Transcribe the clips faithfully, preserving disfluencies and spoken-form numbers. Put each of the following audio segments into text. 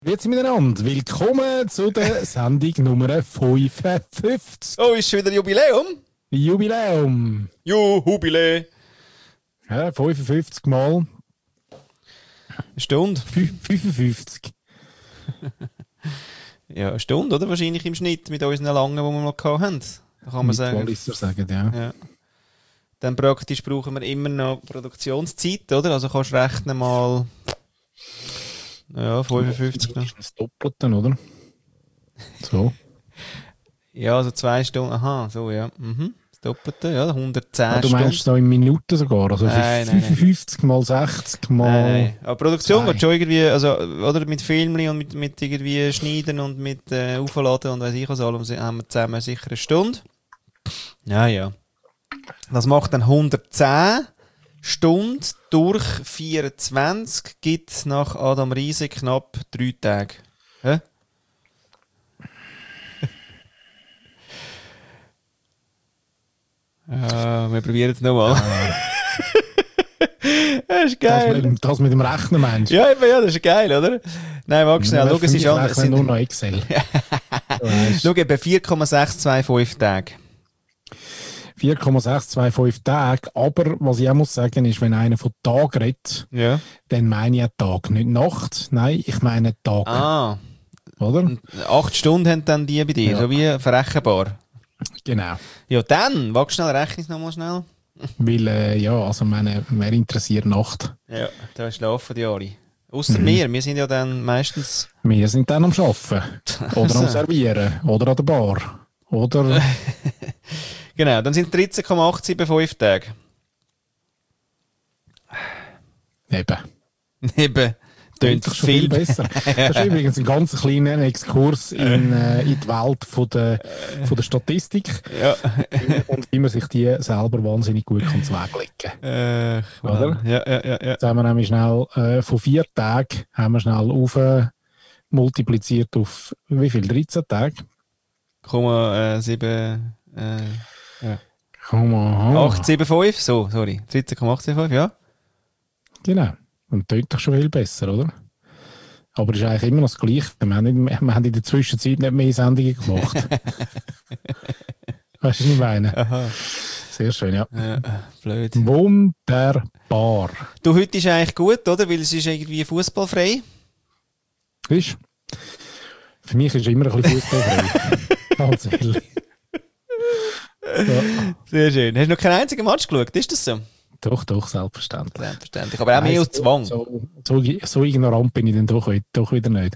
Grüezi miteinander, willkommen zu der Sendung Nummer fünfundfünfzig. Oh, ist schon wieder Jubiläum? Jubiläum. Jubilä. Ja, fünfundfünfzig Mal. Eine Stunde? Fü- fünfundfünfzig. Ja, eine Stunde, oder? Wahrscheinlich im Schnitt mit unseren langen, die wir mal gehabt haben. Da kann man Mit sagen. Walliser sagen, ja. Ja. Dann praktisch brauchen wir immer noch Produktionszeit, oder? Also kannst du rechnen mal. Ja, fünfundfünfzig. Das ist das Doppelte, oder? So. Ja, also zwei Stunden. Aha, so, ja. Mhm. Das Doppelte, ja, hundertzehn Ah, du Stunden. meinst so in Minuten sogar? Also Nein, nein, fünfundfünfzig mal sechzig mal... Nein, nein. Aber Produktion Nein. geht schon irgendwie, also, oder mit Filmli und mit, mit irgendwie Schneiden und mit äh, Aufladen und weiss ich was allem, haben wir zusammen sicher eine Stunde. Ja, ja. Das macht dann hundertzehn Stunden durch vierundzwanzig, gibt nach Adam Riese knapp drei Tage. Hä? Ja, wir probieren es nochmal. Das ist Das geil. mit, das mit dem Rechnen meinst du? Ja, eben, ja, das ist geil, oder? Nein, mag schnell. Schau, es ist an. anders. Ich nur noch Excel. Du weisst. Schau, eben vier Komma sechs zwei fünf Tage. vier Komma sechs zwei fünf Tage. Aber was ich auch muss sagen, ist, wenn einer von Tag redet, Ja. dann meine ich Tag, nicht Nacht. Nein, ich meine Tag. Ah, Oder? acht Stunden haben dann die bei dir, Ja. so wie verrechenbar. Genau. Ja, dann, wag schnell, rechne es nochmal schnell. Weil, äh, ja, also meine, wer interessiert Nacht? Ja, da schlafen die alle. Ausser wir, wir sind ja dann meistens... Wir sind dann am Arbeiten. Oder am Servieren. Oder an der Bar. Oder... Genau, dann sind es dreizehn Komma acht sieben fünf Tage. Eben. Eben, tönt doch schon viel viel besser. Das ist übrigens ein ganz kleiner Exkurs in, äh, in die Welt von der, von der Statistik. Ja. Und wie man sich die selber wahnsinnig gut kann zurechtlegen kann. Äh, Oder? Ja, ja, ja, ja. Jetzt haben wir nämlich schnell äh, von vier Tagen haben wir schnell auf äh, multipliziert auf wie viel? dreizehn Tage? Komma äh, sieben... Äh, Komm mal. acht sieben fünf, so, sorry. dreizehn Komma acht sieben fünf, ja. Genau. Und tönt doch schon viel besser, oder? Aber es ist eigentlich immer noch das Gleiche. Wir haben, nicht, wir haben in der Zwischenzeit nicht mehr Sendungen gemacht. Weißt du, was ich meine? Aha. Sehr schön, ja. Ja, blöd. Wunderbar. Du, heute ist eigentlich gut, oder? Weil es ist irgendwie fußballfrei. Weißt du? Für mich ist immer ein bisschen fußballfrei. Ganz ehrlich. Ja. Sehr schön. Hast du noch keinen einzigen Match geschaut? Ist das so? Doch, doch, selbstverständlich. Selbstverständlich. Aber auch mehr aus Zwang. So, so, so ignorant bin ich dann doch, doch wieder nicht.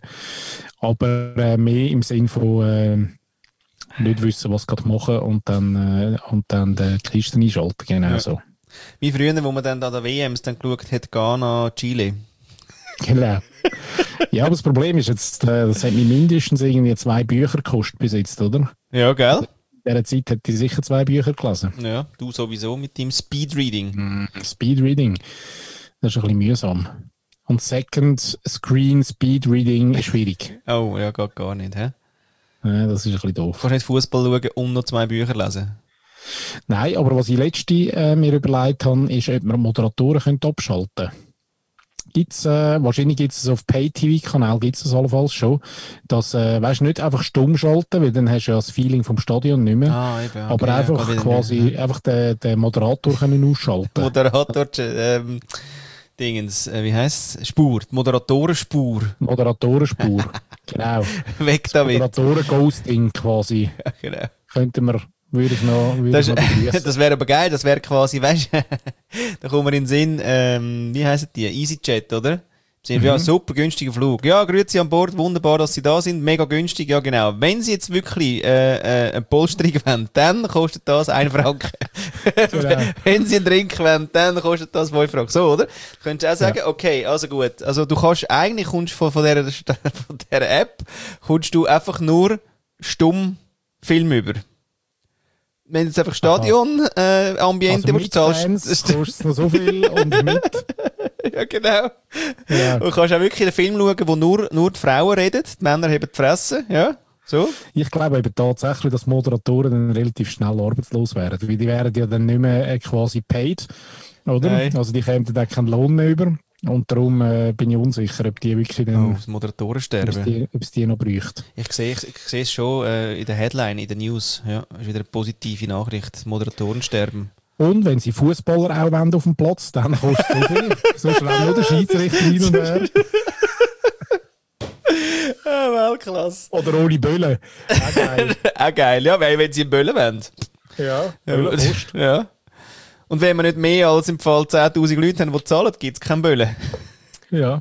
Aber äh, mehr im Sinn von äh, nicht wissen, was gerade machen und dann, äh, und dann die Kisten einschalten. Genau Ja. so. Wie früher, wo man dann an der W Ms dann geschaut hat, Ghana, Chile. Genau. Ja, aber das Problem ist jetzt, äh, das hat mir mindestens irgendwie zwei Bücher gekostet bis jetzt, oder? Ja, gell? In dieser Zeit hat die sicher zwei Bücher gelesen. Ja, du sowieso mit deinem Speedreading. Mm, Speedreading, das ist ein bisschen mühsam. Und Second Screen Speedreading ist schwierig. Oh, ja, geht gar nicht, hä? Ja, das ist ein bisschen doof. Du kannst nicht Fußball schauen und noch zwei Bücher lesen. Nein, aber was ich letzte äh, mir überlegt habe, ist, ob man Moderatoren könnte abschalten könnte. Gibt's, äh, wahrscheinlich gibt es auf Pay-T V-Kanal, gibt es das allenfalls schon, dass, äh, weißt du, nicht einfach stumm schalten, weil dann hast du ja das Feeling vom Stadion nicht mehr, Ah, eben. Okay, aber ja, einfach geht wieder quasi, nicht, einfach den, den Moderator können ausschalten. Moderator, ähm, Dingens, äh, wie heisst es? Spur. Die Moderatorenspur. Moderatorenspur. Genau. Weg damit. Moderatoren-Ghosting quasi. Ja, genau. Könnten wir, würde ich noch, würde Das, ich noch begrüßen. das wäre aber geil, das wäre quasi, weißt du, da kommen wir in den Sinn, ähm, wie heissen die? EasyJet, oder? Sie mhm. Ja, super günstiger Flug. Ja, grüezi an Bord, wunderbar, dass Sie da sind, mega günstig, ja genau. Wenn Sie jetzt wirklich äh, äh, eine Polsterung wollen, dann kostet das ein Franken. Genau. Wenn Sie einen Drink wollen, dann kostet das fünf Franken. So, oder? Könntest du auch sagen, ja. Okay, also gut. Also du kannst, eigentlich kommst von, von, dieser, von dieser App, kommst du einfach nur stumm Film über. Wenn jetzt einfach Stadion-Ambiente äh, also musst du zahlst. Fans kostet noch so viel und mit. Ja, genau. Ja. Und du kannst auch wirklich einen Film schauen, wo nur, nur die Frauen reden, die Männer haben die Fresse, ja. So. Ich glaube eben tatsächlich, dass Moderatoren dann relativ schnell arbeitslos wären. Weil die wären ja dann nicht mehr äh, quasi paid, oder? Nein. Also die kämen dann keinen Lohn mehr über. Und darum äh, bin ich unsicher, ob die wirklich dann, Oh, das Moderatorensterben. ob es die, ob es die noch bräuchte. Ich sehe ich, ich sehe es schon äh, in der Headline, in der News. Ja, ist wieder eine positive Nachricht. Das Moderatorensterben. Und wenn sie Fußballer auch wollen auf dem Platz, dann kostet es so viel. Sonst rennt nur der Schiedsrichter hin und her. Ah, Weltklasse. Oder ohne Böllen. Auch geil. Auch geil, ja, weil wenn sie einen Böllen wollen. Ja, Ja, ja. Und wenn wir nicht mehr als im Fall zehntausend Leute haben, die zahlen, gibt es keinen Böllen. Ja.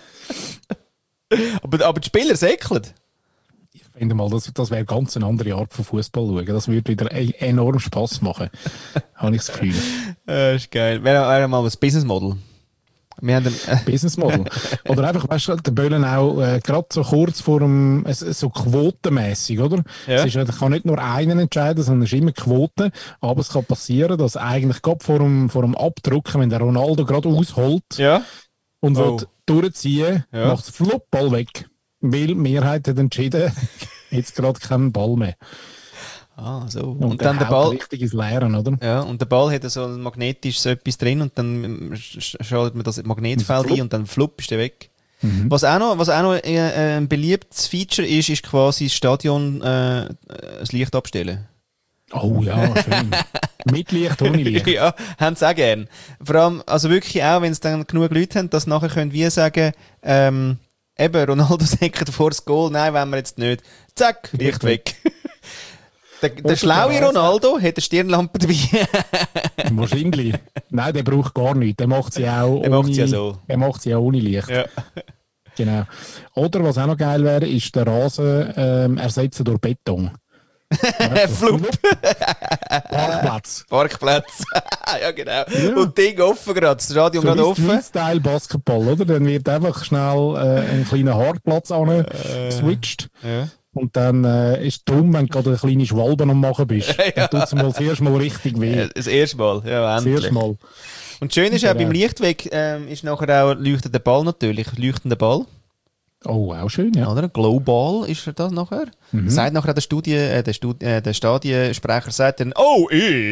aber, aber die Spieler säckeln. Ich finde mal, das, das wäre ganz eine andere Art von Fußball schauen. Das würde wieder e- enorm Spass machen. Habe ich das Gefühl. Das ist geil. Wäre wär mal ein Business Model. Wir haben einen, äh, Business Model. Oder einfach, weißt du, der Böllen auch äh, gerade so kurz vor dem, es, so quotenmässig, oder? Ja. Es ist, es kann nicht nur einen entscheiden, sondern es ist immer Quote. Aber es kann passieren, dass eigentlich gerade vor dem, vor dem Abdrucken, wenn der Ronaldo gerade ausholt ja. und Oh. will durchziehen, Ja. macht es flupp, Ball weg. Weil die Mehrheit hat entschieden, jetzt gerade keinen Ball mehr. Ah, so. Und, Und, dann der Ball. richtig ins Leeren, oder? Ja, und der Ball hat so ein magnetisches etwas drin und dann ähm, sch- schaltet man das Magnetfeld Flupp. ein und dann flupp ist der weg. Mhm. Was auch noch, was auch noch äh, äh, ein beliebtes Feature ist, ist quasi das Stadion äh, äh, das Licht abstellen. Oh ja, schön. Mit Licht, ohne Licht. Ja, haben sie auch gern. Vor allem, also wirklich auch, wenn es dann genug Leute haben, dass nachher können wir sagen, ähm, eben, Ronaldo säckert vor das Goal, nein, wollen wir jetzt nicht. Zack, Licht Licht weg. Der, der Oder schlaue der Ronaldo hat eine Stirnlampe dabei. Wahrscheinlich. Nein, der braucht gar nichts. Der macht sie auch Der ohne, macht sie ja so. Der macht sie auch ohne Licht. Ja. Genau. Oder was auch noch geil wäre, ist der Rasen ähm, ersetzen durch Beton. Flup. Parkplatz. Parkplatz. Ja, genau. Und Ding offen gerade, das Stadion So gerade wie offen. Style Basketball, oder? Dann wird einfach schnell äh, ein kleiner Hartplatz an geswitcht. Ja. Und dann äh, ist es dumm, wenn du gerade eine kleine Schwalbe am machen bist. Ja. Dann tut es mal das erste Mal richtig weh. Das erste Mal, ja, Das endlich. erste Mal. Und schön ist auch Genau. beim Lichtweg, ähm, ist nachher auch leuchtender Ball natürlich, leuchtender Ball. Oh, auch schön, ja. Oder? Global ist das nachher. Mhm. Sagt nachher der Studie, äh, der, Studi äh, der Stadiensprecher sagt dann, oh,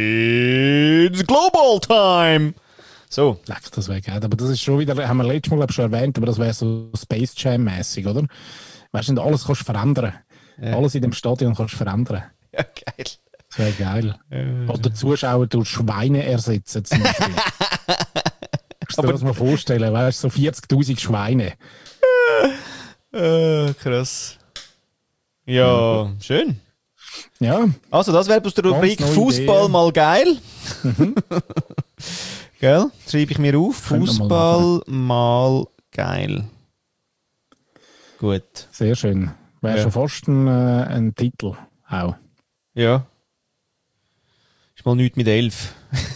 it's Global Time! So. Leck, das wäre geil. Aber das ist schon wieder, haben wir letztes Mal glaub ich, schon erwähnt, aber das wäre so Space Jam-mäßig, oder? Weißt du, alles kannst du verändern. Ja. Alles in dem Stadion kannst du verändern. Ja, geil. Das wäre geil. Oder Zuschauer durch Schweine ersetzen zum Beispiel. Kannst du dir das mal vorstellen? Weißt du, so vierzigtausend Schweine. Äh, krass. Ja, schön. Ja, Also, das wäre aus der Ganz Rubrik neue Fußball Idee. mal geil. Gell? Schreibe ich mir auf. Könnte man Fußball mal geil. Gut. sehr schön. Wäre Ja. schon fast ein, äh, ein Titel auch. Ja. Ist mal nichts mit elf.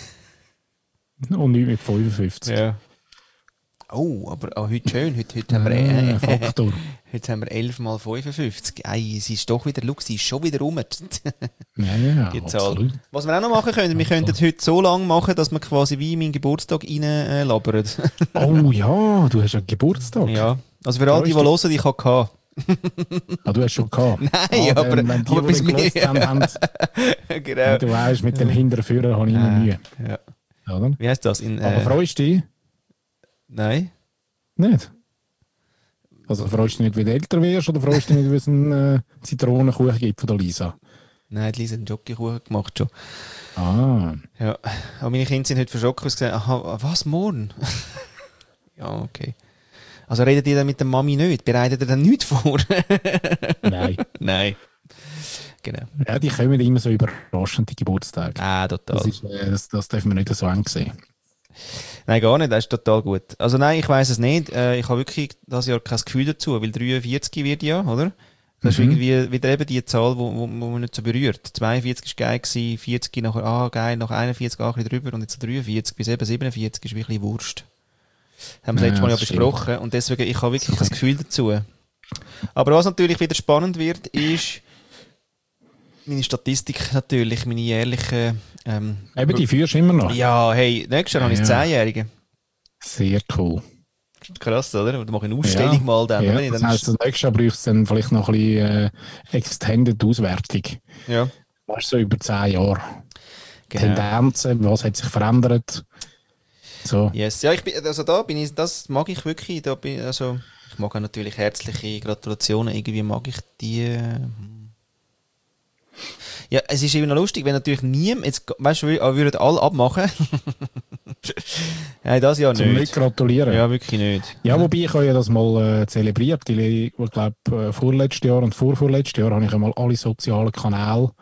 Und nicht mit fünfundfünfzig. Ja. Oh, aber auch heute schön. Heute, heute, haben wir, Äh, äh, Faktor. heute haben wir elf mal fünfundfünfzig. Ei, sie ist doch wieder, look, sie ist schon wieder rum. Ja, ja, Die Zahl. absolut. Was wir auch noch machen können, wir könnten heute so lange machen, dass wir quasi wie in meinen Geburtstag rein äh, labern. Oh ja, du hast ja Geburtstag. Ja. Also für alle, die, die Freust hören, ich habe Ah, du hast schon gehabt. Nein, ah, aber- Wenn, wenn die, aber die bis den mir- gelost haben, haben Genau. du weißt, mit dem Hinterführer habe ich immer Mühe. Ja. Oder? Wie heißt das? In, Aber äh, freust du dich nein. nicht? Also freust du dich nicht, wie du älter wirst, oder freust du dich nicht, wie es einen äh, Zitronenkuchen gibt von der Lisa? Nein, die Lisa hat einen Jockeykuchen gemacht schon. Ah, Ja. Aber meine Kinder sind heute verschrocken und gesagt, aha, was, morgen? Ja, okay. Also redet ihr dann mit der Mami nicht? Bereitet ihr dann nichts vor? nein. Nein. Genau. Ja, die kommen immer so überraschend, die Geburtstage. Ah, total. Das, ist, äh, das, das dürfen wir nicht so eng sehen. Nein, gar nicht, das ist total gut. Also nein, ich weiss es nicht. Äh, ich habe wirklich das Jahr kein Gefühl dazu, weil dreiundvierzig wird ja, oder? Das Mhm. ist irgendwie wieder eben die Zahl, wo, wo, wo man nicht so berührt. zweiundvierzig war geil, gewesen, vierzig nachher, ah geil, nach einundvierzig auch ein bisschen drüber und jetzt dreiundvierzig bis eben siebenundvierzig ist wirklich Wurst. Das haben wir Ja, letztes Mal ja das stimmt. besprochen und deswegen, ich habe wirklich kein Gefühl dazu. Aber was natürlich wieder spannend wird, ist meine Statistik natürlich, meine jährliche... Ähm, Eben, die führst du immer noch. ja, hey, nächstes Jahr habe ich Ja. Zehnjährige. Sehr cool. Krass, oder? Da mache ich eine Ausstellung Ja. mal dann. Ja, wenn ich das dann heisst, das nächste Jahr brauchst du dann vielleicht noch ein bisschen äh, Extended Auswertung. ja, Weißt du, so über zehn Jahre. genau. Tendenzen, was hat sich verändert? So. Yes. Ja, ich bin, also da bin ich, das mag ich wirklich. Da bin, also, ich mag auch natürlich herzliche Gratulationen. Irgendwie mag ich die. äh, Ja, es ist eben noch lustig, wenn natürlich niemand, jetzt, weißt du, wir würden alle abmachen. Nein, das ja Zum nicht. nicht gratulieren. Ja, wirklich nicht. Ja, wobei ich habe ja das mal äh, zelebriert. Ich, ich glaube, äh, vorletztes Jahr und vorvorletztes Jahr habe ich einmal alle sozialen Kanäle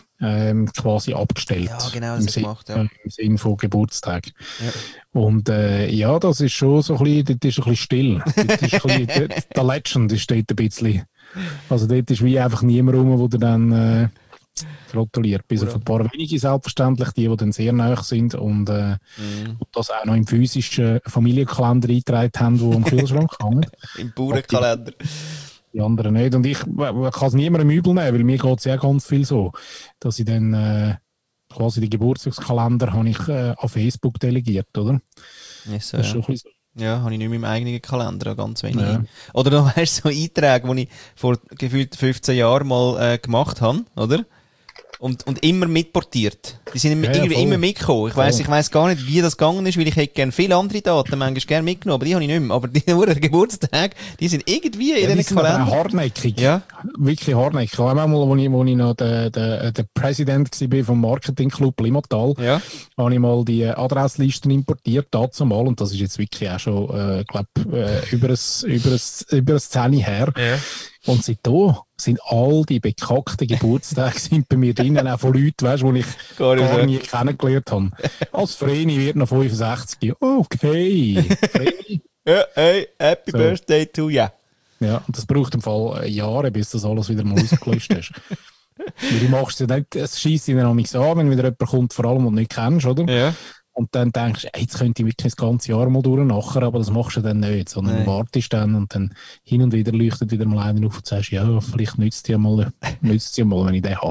ähm, quasi abgestellt. Ja, genau, das Im, hast du Sinn, gemacht, ja. äh, Im Sinne von Geburtstag. Ja. Und äh, ja, das ist schon so ein bisschen, dort ist ein bisschen still. Dort ist ein bisschen, dort, der Legend ist dort ein bisschen. Also dort ist wie einfach niemand rum, der dann äh, gratuliert. Bis auf ein paar wenige selbstverständlich, die, die dann sehr nahe sind und, äh, Mhm. und das auch noch im physischen Familienkalender eingetragen haben, die am Kühlschrank hängen. Im Bauernkalender. Die anderen nicht. Und ich, ich kann es niemandem übel nehmen, weil mir geht es ja ganz viel so, dass ich dann äh, quasi den Geburtstagskalender habe ich äh, an Facebook delegiert, oder? Yes, so, Das ist ja. schon ein bisschen so. Ja, habe ich nicht mehr im eigenen Kalender, ganz wenig. Ja. Oder noch weißt, so Einträge, die ich vor gefühlt fünfzehn Jahren mal äh, gemacht habe, oder? Und, und immer mitportiert. Die sind Ja, ja, irgendwie voll. immer mitgekommen. Ich weiss, Voll. ich weiss gar nicht, wie das gegangen ist, weil ich hätte gerne viele andere Daten manchmal gerne mitgenommen, aber die habe ich nicht mehr. Aber die Uhren Geburtstage, die sind irgendwie in Ja, die den sind aber auch Kalender. hartnäckig. Ja. Wirklich hartnäckig. Auch einmal, wo ich, wo ich noch der, der, der Präsident war vom Marketingclub Limmatal, Ja. habe ich mal die Adresslisten importiert, dazu mal, und das ist jetzt wirklich auch schon, äh, glaube äh, über ein, über ein, über ein Zehn her. Ja. Und seitdem sind all die bekackten Geburtstage sind bei mir drinnen, auch von Leuten, weißt, die ich Gar gar, nicht so. nie kennengelernt habe. Als Vreni wird noch fünfundsechzig. Okay, Vreni. Ja, hey, happy So. birthday to ya. Ja, und das braucht im Fall äh, Jahre, bis das alles wieder mal rausgelöscht ist. Weil du machst ja nicht, es scheisst dir noch nichts an, wenn wieder jemand kommt, vor allem, den du nicht kennst, oder? Ja. Und dann denkst du, ey, jetzt könnte ich wirklich das ganze Jahr mal durchnachen, aber das machst du dann nicht, sondern Nein. du wartest dann und dann hin und wieder leuchtet wieder mal einer auf und sagst, ja, vielleicht nützt es dir mal, nützt es dir mal, wenn ich den habe.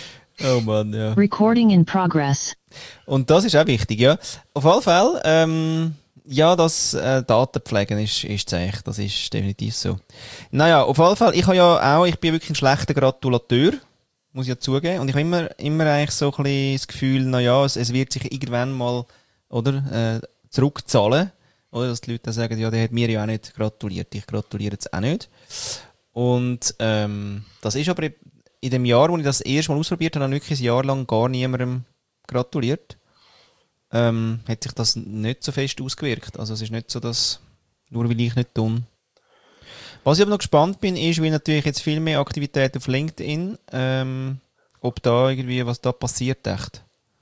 Oh Mann, ja. Recording in progress. Und das ist auch wichtig, ja. Auf alle Fälle, ähm, ja, das äh, Datenpflegen ist, ist echt, das ist definitiv so. Naja, auf alle Fälle, ich habe ja auch, ich bin wirklich ein schlechter Gratulateur, muss ich ja zugeben, und ich habe immer, immer eigentlich so ein bisschen das Gefühl, naja, es, es wird sich irgendwann mal, oder, äh, zurückzahlen, oder, dass die Leute dann sagen, ja, der hat mir ja auch nicht gratuliert, ich gratuliere jetzt auch nicht. Und, ähm, das ist aber in dem Jahr, wo ich das erste Mal ausprobiert habe, habe ich wirklich ein Jahr lang gar niemandem gratuliert. Ähm, hat sich das nicht so fest ausgewirkt. Also es ist nicht so, dass nur weil ich nicht tun. Was ich aber noch gespannt bin, ist, wie natürlich jetzt viel mehr Aktivität auf LinkedIn, ähm, ob da irgendwie, was da passiert, echt.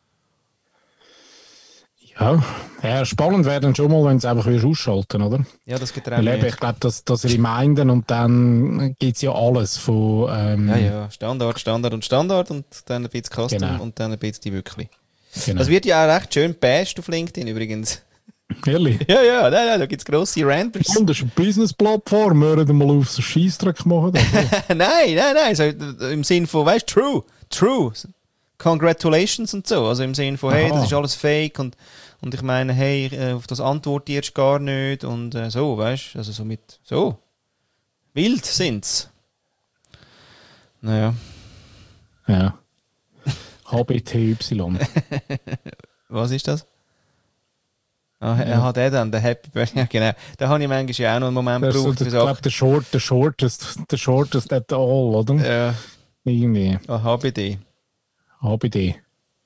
Ja, ja, spannend wäre dann schon mal, wenn es einfach wieder ausschalten, oder? Ja, das geht auch Weil eben, nicht. ich glaube, das, das Reminden und dann gibt es ja alles von... Ähm, Ja, ja, Standard, Standard und Standard und dann ein bisschen Custom Genau. und dann ein bisschen die wirklich. Genau. Das wird ja auch recht schön bashed auf LinkedIn übrigens. Ehrlich? Ja, ja, nein, nein, da gibt es grosse Ranters. Und das ist eine Business-Plattform, wir würden mal auf so Scheissdreck machen. Also. Nein, nein, nein, so im Sinn von, weißt du, true, true, congratulations und so, also im Sinn von, hey, Aha. das ist alles fake und, und ich meine, hey, äh, auf das antworte ich jetzt gar nicht und äh, so, weißt du, also so mit, so, wild sind's. Naja. Ja. H B T Y. Was ist das? Ah, er hat er dann, der Happy Birthday, ja genau, da habe ich manchmal ja auch noch einen Moment Das ist so, gebraucht der, für ich glaube, Sachen. der short, der shortest, der shortest at all, oder? Ja, Irgendwie. ah, H B D. H B D.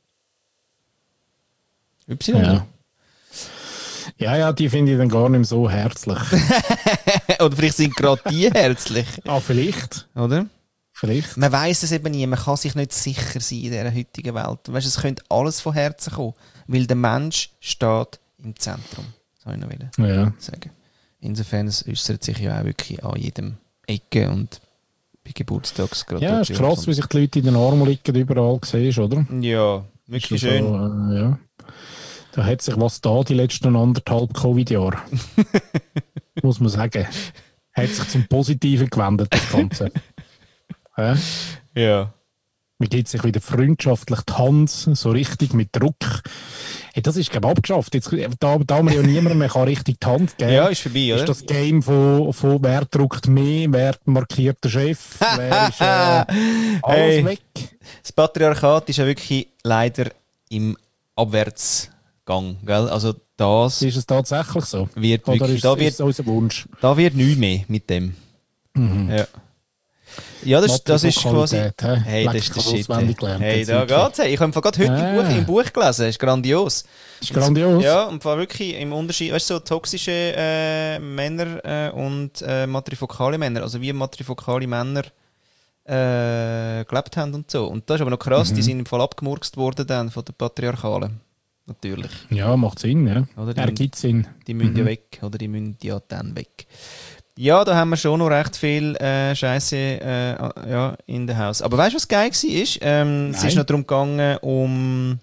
Y? Ja. Ja, ja, die finde ich dann gar nicht mehr so herzlich. Oder vielleicht sind gerade die herzlich, Ah, vielleicht. oder? Vielleicht. Man weiss es eben nie, man kann sich nicht sicher sein in dieser heutigen Welt. Weißt, es könnte alles von Herzen kommen, weil der Mensch steht im Zentrum. Das wollte ich noch Ja. sagen. Insofern, es äußert sich ja auch wirklich an jedem Ecke und bei Ja, Geburtstagsgratulation. ist krass, wie sich die Leute in den Armen liegen, überall siehst, oder? Ja, wirklich Ist schön. so, äh, ja. Da hat sich was da die letzten anderthalb Covid-Jahre. Muss man sagen. Hat sich zum Positiven gewendet, das Ganze. Ja? Ja. Man gibt sich wieder freundschaftlich die Hand, so richtig mit Druck. Hey, das ist, glaube ich, abgeschafft. Jetzt, da, da man ja niemandem mehr kann richtig die Hand geben Ja, ist vorbei, oder? ist das Game von, von wer druckt mehr, wer markiert den Chef, wer ist äh, alles Hey. weg. Das Patriarchat ist ja wirklich leider im Abwärtsgang, gell? Also das Ist es tatsächlich so? wird Oder wirklich, ist, da ist wird, es unser Wunsch? da wird nichts mehr mit dem. Mhm. Ja. Ja, das, das ist quasi... Matrivokalität, hä? Hey, Leck, das ist ich der habe Shit. auswendig gelernt. Hey, jetzt da wirklich. geht's. Hey, ich habe gerade heute im, Buch, Ah. im Buch gelesen. Das ist grandios. Ist grandios. Ja, und zwar wirklich im Unterschied, weißt du, so toxische äh, Männer äh, und äh, matrifokale Männer. Also wie matrifokale Männer äh, gelebt haben und so. Und das ist aber noch krass, Mhm. die sind im Fall abgemurkst worden dann von den Patriarchalen. Natürlich. Ja, macht Sinn, ja. Oder die, Er gibt Sinn. die müssen ja weg, oder die müssen ja dann weg. Ja, da haben wir schon noch recht viel äh, Scheiße äh, ja, in der Haus. Aber weißt du, was geil war? Ist, ähm, es ist noch darum gegangen, um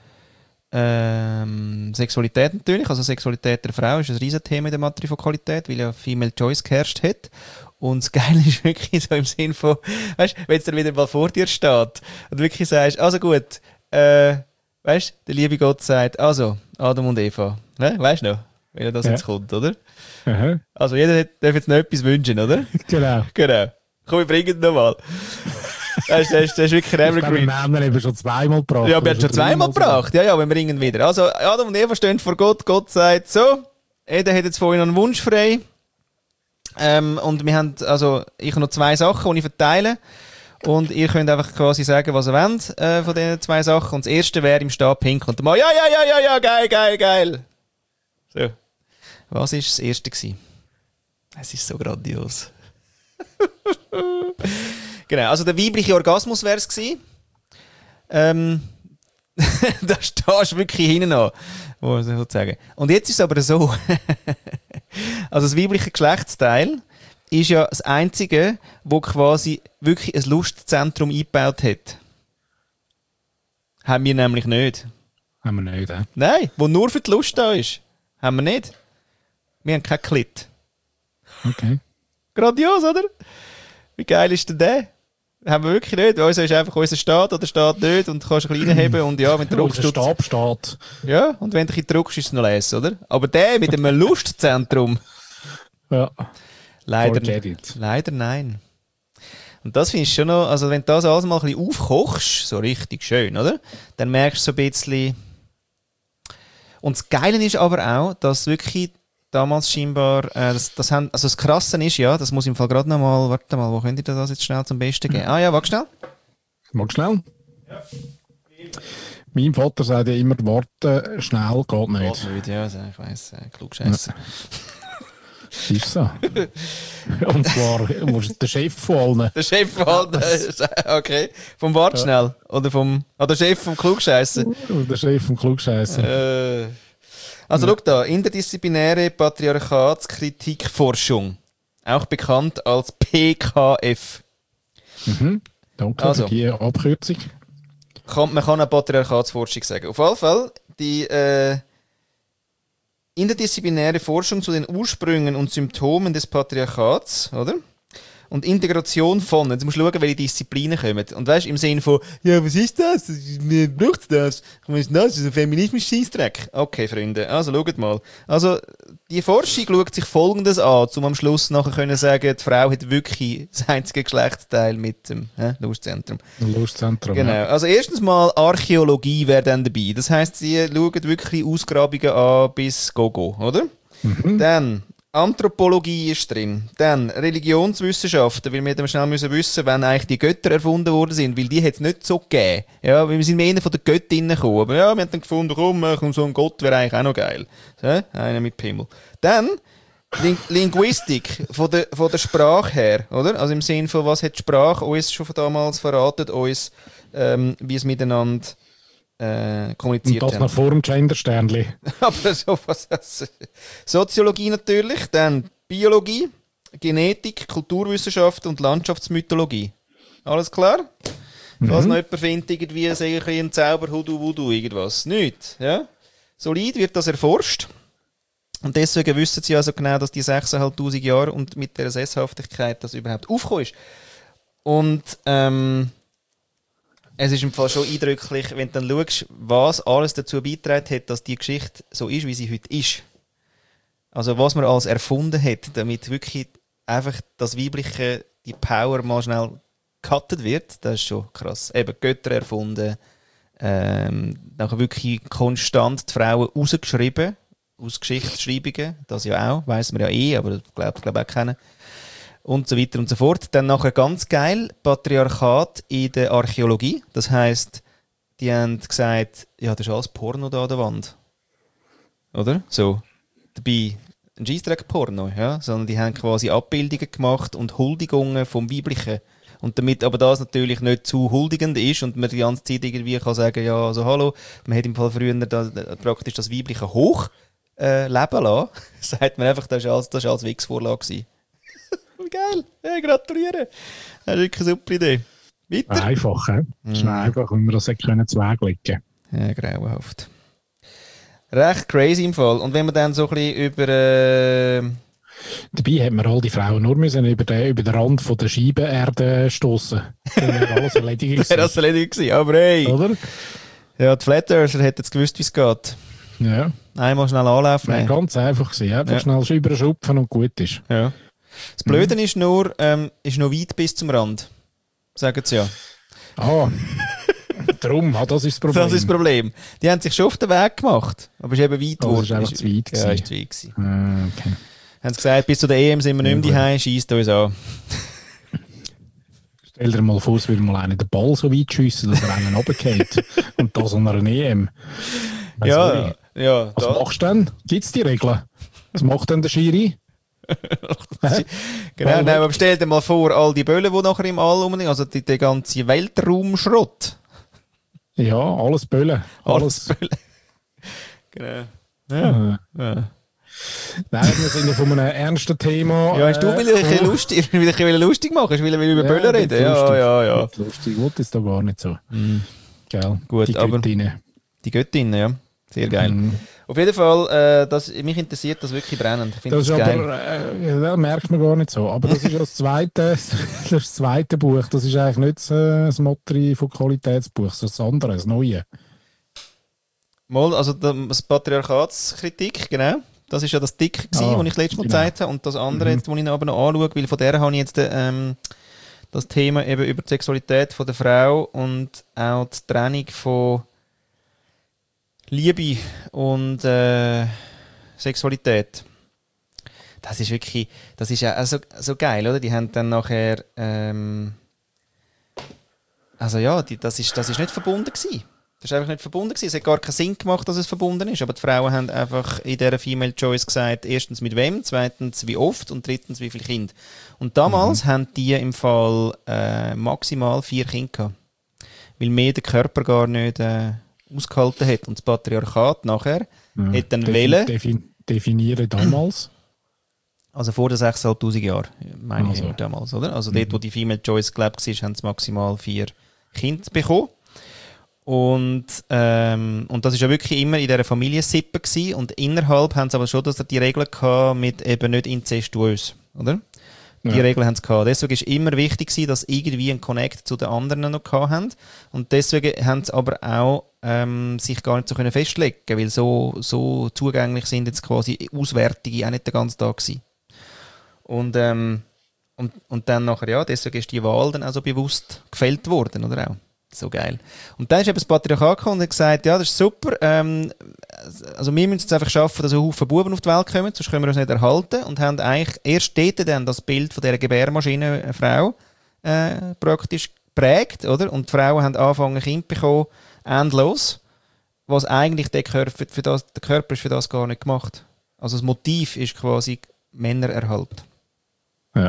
ähm, Sexualität natürlich. Also Sexualität der Frau ist ein riesen Thema in der Matrifokalität, weil ja Female Choice geherrscht hat. Und das Geile ist wirklich so im Sinn von, weißt du, wenn es dann wieder mal vor dir steht und wirklich sagst, also gut, äh, weißt du, der liebe Gott sagt, also, Adam und Eva, ne? Weißt du noch, wenn das Ja. jetzt kommt, oder? Aha. Also jeder hat- darf jetzt noch etwas wünschen, oder? Genau. Genau. Komm, wir bringen es nochmal. Das ist, das, ist, das ist wirklich ein Ich glaube, Evergreen. wir haben ihn eben schon zweimal gebracht. Ja, wir oder haben schon dreimal zweimal sogar. gebracht. Ja, ja, wir bringen ihn wieder. Also, Adam und Eva stehen vor Gott. Gott sagt so, jeder hat jetzt vorhin einen Wunsch frei. Ähm, und wir haben, also, ich habe noch zwei Sachen, die ich verteile. Und ihr könnt einfach quasi sagen, was ihr wollt äh, von diesen zwei Sachen. Und das erste wäre im Stab pink. Und dann mal, ja, ja, ja, ja, ja, geil, geil, geil. So. Was war das erste gewesen? Es ist so grandios. Genau, also der weibliche Orgasmus wäre es gewesen. Ähm, da stehst du wirklich hinten an, muss ich sagen. Und jetzt ist es aber so, also das weibliche Geschlechtsteil ist ja das einzige, wo quasi wirklich ein Lustzentrum eingebaut hat. Haben wir nämlich nicht. Haben wir nicht, hä? Nein, wo nur für die Lust da ist. Haben wir nicht. Wir haben kein Klit. Okay. Grandios, oder? Wie geil ist denn der? Haben wir wirklich nicht. Bei uns ist einfach, unser steht oder steht nicht und du kannst ein bisschen reinheben und ja, wenn du druckst, Unser tut's- Stab steht. ja, und wenn du ein bisschen druckst, ist es noch lesen, oder? Aber der mit einem Lustzentrum, Ja. leider, Forget it. leider nein. Und das finde ich schon noch, also wenn du das alles mal ein bisschen aufkochst, so richtig schön, oder? Dann merkst du so ein bisschen. Und das Geile ist aber auch, dass wirklich damals scheinbar, äh, das, das haben, also das Krasse ist ja, das muss ich im Fall gerade noch mal, warte mal, wo könnt ihr das jetzt schnell zum Besten geben? Ah ja, warte schnell. Mag schnell? Ja. Mein Vater sagt ja immer, warten schnell geht nicht. Geht nicht, ja, also ich weiss, äh, Klugscheisser. Ist so. Und zwar musst der Chef von allen. Der Chef von allen, äh, okay. Vom Wart schnell. Oder vom, ah, der Chef vom Klugscheisser. Der Chef vom Klugscheisser. Äh, also, schau da, interdisziplinäre Patriarchatskritikforschung. Auch bekannt als P K F. Mhm. Danke Also. für die Abkürzung. Kann, man kann eine Patriarchatsforschung sagen. Auf jeden Fall, die äh, interdisziplinäre Forschung zu den Ursprüngen und Symptomen des Patriarchats, oder? Und Integration von, jetzt musst du schauen, welche Disziplinen kommen. Und weißt du, im Sinne von, ja, was ist das? Mir braucht das? Was ist das? Das ist ein Feminismus-Scheissdreck. Okay, Freunde, also schaut mal. Also, die Forschung schaut sich Folgendes an, um am Schluss nachher können sagen, die Frau hat wirklich das einzige Geschlechtsteil mit dem äh, Lustzentrum. Lustzentrum. Genau. Ja. Also erstens mal Archäologie wäre dann dabei. Das heisst, sie schauen wirklich Ausgrabungen an bis Gogo, oder? Mhm. Dann Anthropologie ist drin. Dann Religionswissenschaften, weil wir dann schnell müssen wissen, wann eigentlich die Götter erfunden worden sind, weil die hat es nicht so gegeben. Ja, weil wir sind mehr von den Göttinnen gekommen. Aber ja, wir haben dann gefunden, komm, komm, so ein Gott wäre eigentlich auch noch geil. So, einer mit Pimmel. Dann Ling Linguistik, von der, von der Sprache her, oder? Also im Sinne von, was hat die Sprache uns schon von damals verraten, uns, ähm, wie es miteinander äh, kommuniziert Und das haben. noch vor dem Gender-Sternli. Aber so was. Soziologie natürlich, dann Biologie, Genetik, Kulturwissenschaft und Landschaftsmythologie. Alles klar? Falls Mhm. noch jemand findet, irgendwie sage ich ein Zauber, Hudu, Wudu, irgendwas. Nicht. Ja? Solid wird das erforscht. Und deswegen wissen sie also genau, dass die sechstausendfünfhundert Jahre und mit der Sesshaftigkeit das überhaupt aufgekommen ist. Und ähm, es ist im Fall schon eindrücklich, wenn du dann schaust, was alles dazu beigetragen hat, dass die Geschichte so ist, wie sie heute ist. Also was man alles erfunden hat, damit wirklich einfach das Weibliche, die Power mal schnell gecuttet wird, das ist schon krass. Eben Götter erfunden, ähm, nachher wirklich konstant die Frauen rausgeschrieben, aus Geschichtsschreibungen, das ja auch, weiss man ja eh, aber das glaubt glaub auch kennen. Und so weiter und so fort. Dann nachher ganz geil, Patriarchat in der Archäologie. Das heisst, die haben gesagt, ja, das ist alles Porno da an der Wand. Oder? So. Dabei ein Scheissdreck-Porno, ja. Sondern die haben quasi Abbildungen gemacht und Huldigungen vom Weiblichen. Und damit aber das natürlich nicht zu huldigend ist und man die ganze Zeit irgendwie kann sagen, ja, also hallo, man hat im Fall früher da, da, praktisch das Weibliche hoch äh, leben lassen, sagt man einfach, das war alles, das alles Wix-Vorlage. Geil, ja, gratuliere. Das ist wirklich eine super Idee. Weiter? Einfach, he? Das ist mm. einfach, wenn wir das können zweglegen. Ja, grauenhaft. Recht crazy im Fall. Und wenn man dann so ein bisschen über... Äh, Dabei hat man all die Frauen nur müssen über, den, über den Rand von der Scheibenerde stoßen. Dann wäre alles erledigt gewesen. Wäre das erledigt gewesen, aber hey. Oder? Ja, die Flat Earther hätten jetzt gewusst, wie es geht. Ja. Einmal schnell anlaufen. Nein, ganz einfach gewesen. Einfach ja. schnell überschupfen und gut ist. Ja. Das Blöde mhm. ist nur, ähm, ist noch weit bis zum Rand. Sagen sie ja. Ah, darum, ah, das ist das Problem. Das ist das Problem. Die haben sich schon auf den Weg gemacht, aber es ist eben weit geworden. Oh, das ist einfach zu weit gewesen. Ja, ist zu weit gewesen. Ah, okay. Haben sie gesagt, bis zu der E M sind wir nicht mehr ja, daheim, scheisst uns an. Stell dir mal vor, es würde mal einer den Ball so weit schiessen, dass er einen runtergeht. Und das an einer E M. Weiss ja, ja. Was da. machst du denn? Gibt es die Regeln? Was macht denn der Schiri? Genau, nein, aber stell dir mal vor, all die Böllen, die nachher im All rumliegen, also die, der ganze Weltraumschrott. Ja, alles Böllen. Alles, alles Böllen. Genau. Ja. Ja. Ja. Nein, wir sind ja von einem ernsten Thema. Ja, hast du will ich äh, lustig, will ich lustig machen? Will ich über ja, Böllen reden? Ja, ja, ja. Lustig, ich wollte es da gar nicht so. Mm. Geil. Gut, die aber Göttinnen. Die Göttinnen, ja. Sehr geil. Mm. Auf jeden Fall, äh, das, mich interessiert das wirklich brennend. Ich das, das das geil. Aber, äh, das merkt man gar nicht so. Aber das ist ja das zweite, das, das zweite Buch. Das ist eigentlich nicht das, das Motto von Qualitätsbuch, sondern das andere, das neue. Mal, also das Patriarchatskritik, genau. Das ist ja das Dick, das ah, ich letztes Mal genau. gezeigt habe. Und das andere, mhm. jetzt, das ich aber noch anschaue, weil von der habe ich jetzt ähm, das Thema eben über die Sexualität von der Frau und auch die Trennung von Liebe und äh, Sexualität. Das ist wirklich, das ist ja so, so geil, oder? Die haben dann nachher, ähm, also ja, die, das ist, das ist nicht verbunden gewesen. Das ist einfach nicht verbunden gewesen. Es hat gar keinen Sinn gemacht, dass es verbunden ist. Aber die Frauen haben einfach in dieser Female Choice gesagt, erstens mit wem, zweitens wie oft und drittens wie viele Kinder. Und damals mhm. haben die im Fall äh, maximal vier Kinder gehabt. Weil mehr der Körper gar nicht äh, ausgehalten hat. Und das Patriarchat nachher ja, hat dann defi- wählen. Defi- definieren damals? Also vor den sechstausendfünfhundert Jahren, meine also. ich damals, oder? Also mhm. dort, wo die Female Choice gelebt war, haben sie maximal vier Kinder bekommen. Und, ähm, und das war ja wirklich immer in dieser Familiensippe gewesen. Und innerhalb haben sie aber schon dass die Regeln gehabt mit eben nicht inzestuös, oder? Die ja. Regeln haben sie gehabt. Deswegen war immer wichtig gewesen, dass sie irgendwie einen Connect zu den anderen noch gehabt haben. Und deswegen haben sie aber auch ähm, sich gar nicht so können festlegen, weil so, so zugänglich sind jetzt quasi Auswertungen auch nicht den ganzen Tag gewesen. Und, ähm, und, und dann nachher, ja, deswegen ist die Wahl dann auch so bewusst gefällt worden, oder auch? So geil. Und dann ist eben das Patriarchat gekommen und hat gesagt, ja, das ist super, ähm, also wir müssen es einfach schaffen, dass ein Haufen Buben auf die Welt kommen, sonst können wir uns nicht erhalten und haben eigentlich erst dort dann das Bild von dieser Gebärmaschine eine Frau äh, praktisch geprägt, oder? Und die Frauen haben angefangen, Kinder bekommen, endlos, was eigentlich der Körper, für das, der Körper ist für das gar nicht gemacht. Also das Motiv ist quasi Männererhalt. Ja.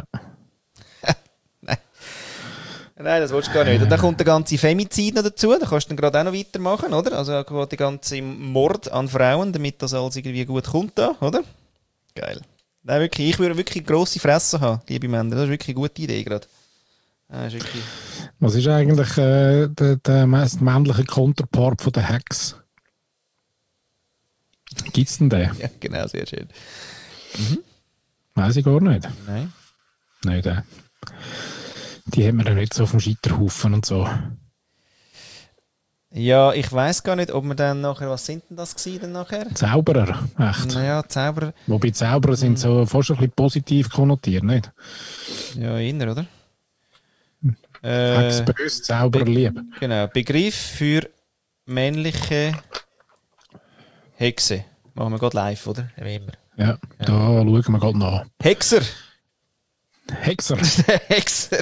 Nein, das willst du gar nicht. Und dann kommt der ganze Femizid noch dazu, da kannst du dann gerade auch noch weitermachen, oder? Also der ganze Mord an Frauen, damit das alles irgendwie gut kommt da, oder? Geil. Nein, wirklich, ich würde wirklich grosse Fresse haben, liebe Männer. Das ist wirklich eine gute Idee gerade. Das ist wirklich... Was ist eigentlich äh, der, der meist männliche Counterpart von der Hex? Gibt es denn den? Ja, genau, sehr schön. Mhm. Weiß ich gar nicht. Nein. Nein, der. Die haben wir ja nicht so auf dem Scheiterhaufen und so. Ja, ich weiss gar nicht, ob wir dann nachher, was sind denn das gewesen dann nachher? Zauberer, echt. Naja, Zauberer. Wobei Zauberer sind so fast ein bisschen positiv konnotiert, nicht? Ja, inner, oder? Hex böse, Zauberer Be- lieb. Genau, Begriff für männliche Hexe. Machen wir gerade live, oder? Wie immer. Ja, ja. Da schauen wir gerade nach. Hexer! Hexer! Hexer!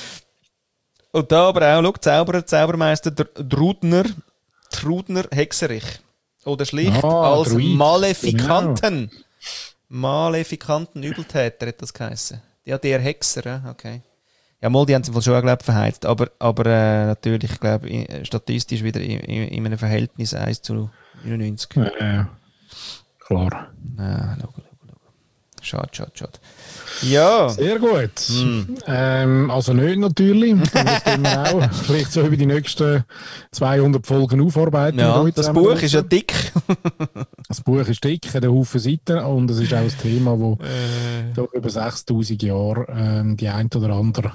Und da aber auch, schau, Zauberer, Zaubermeister Drudner, Trudner Hexerich. Oder schlicht ah, als Druid. Malefikanten. Genau. Malefikanten Übeltäter hat das geheißen. Ja, der Hexer, okay. Ja, mal, die haben es schon, glaube ich, verheizt. Aber, aber äh, natürlich, ich glaube, statistisch wieder in, in, in einem Verhältnis eins zu neunundneunzig. Ja, ja. Klar. Ja, schau, schau, schau. Schade, schade, schade. Ja. Sehr gut. Hm. Ähm, also nicht natürlich. Da müssten wir auch vielleicht so über die nächsten zweihundert Folgen aufarbeiten. Ja, das Buch ist ja dick. Das Buch ist dick, hat einen Haufen Seiten und es ist auch ein Thema, das äh. doch über sechstausend Jahre ähm, die ein oder andere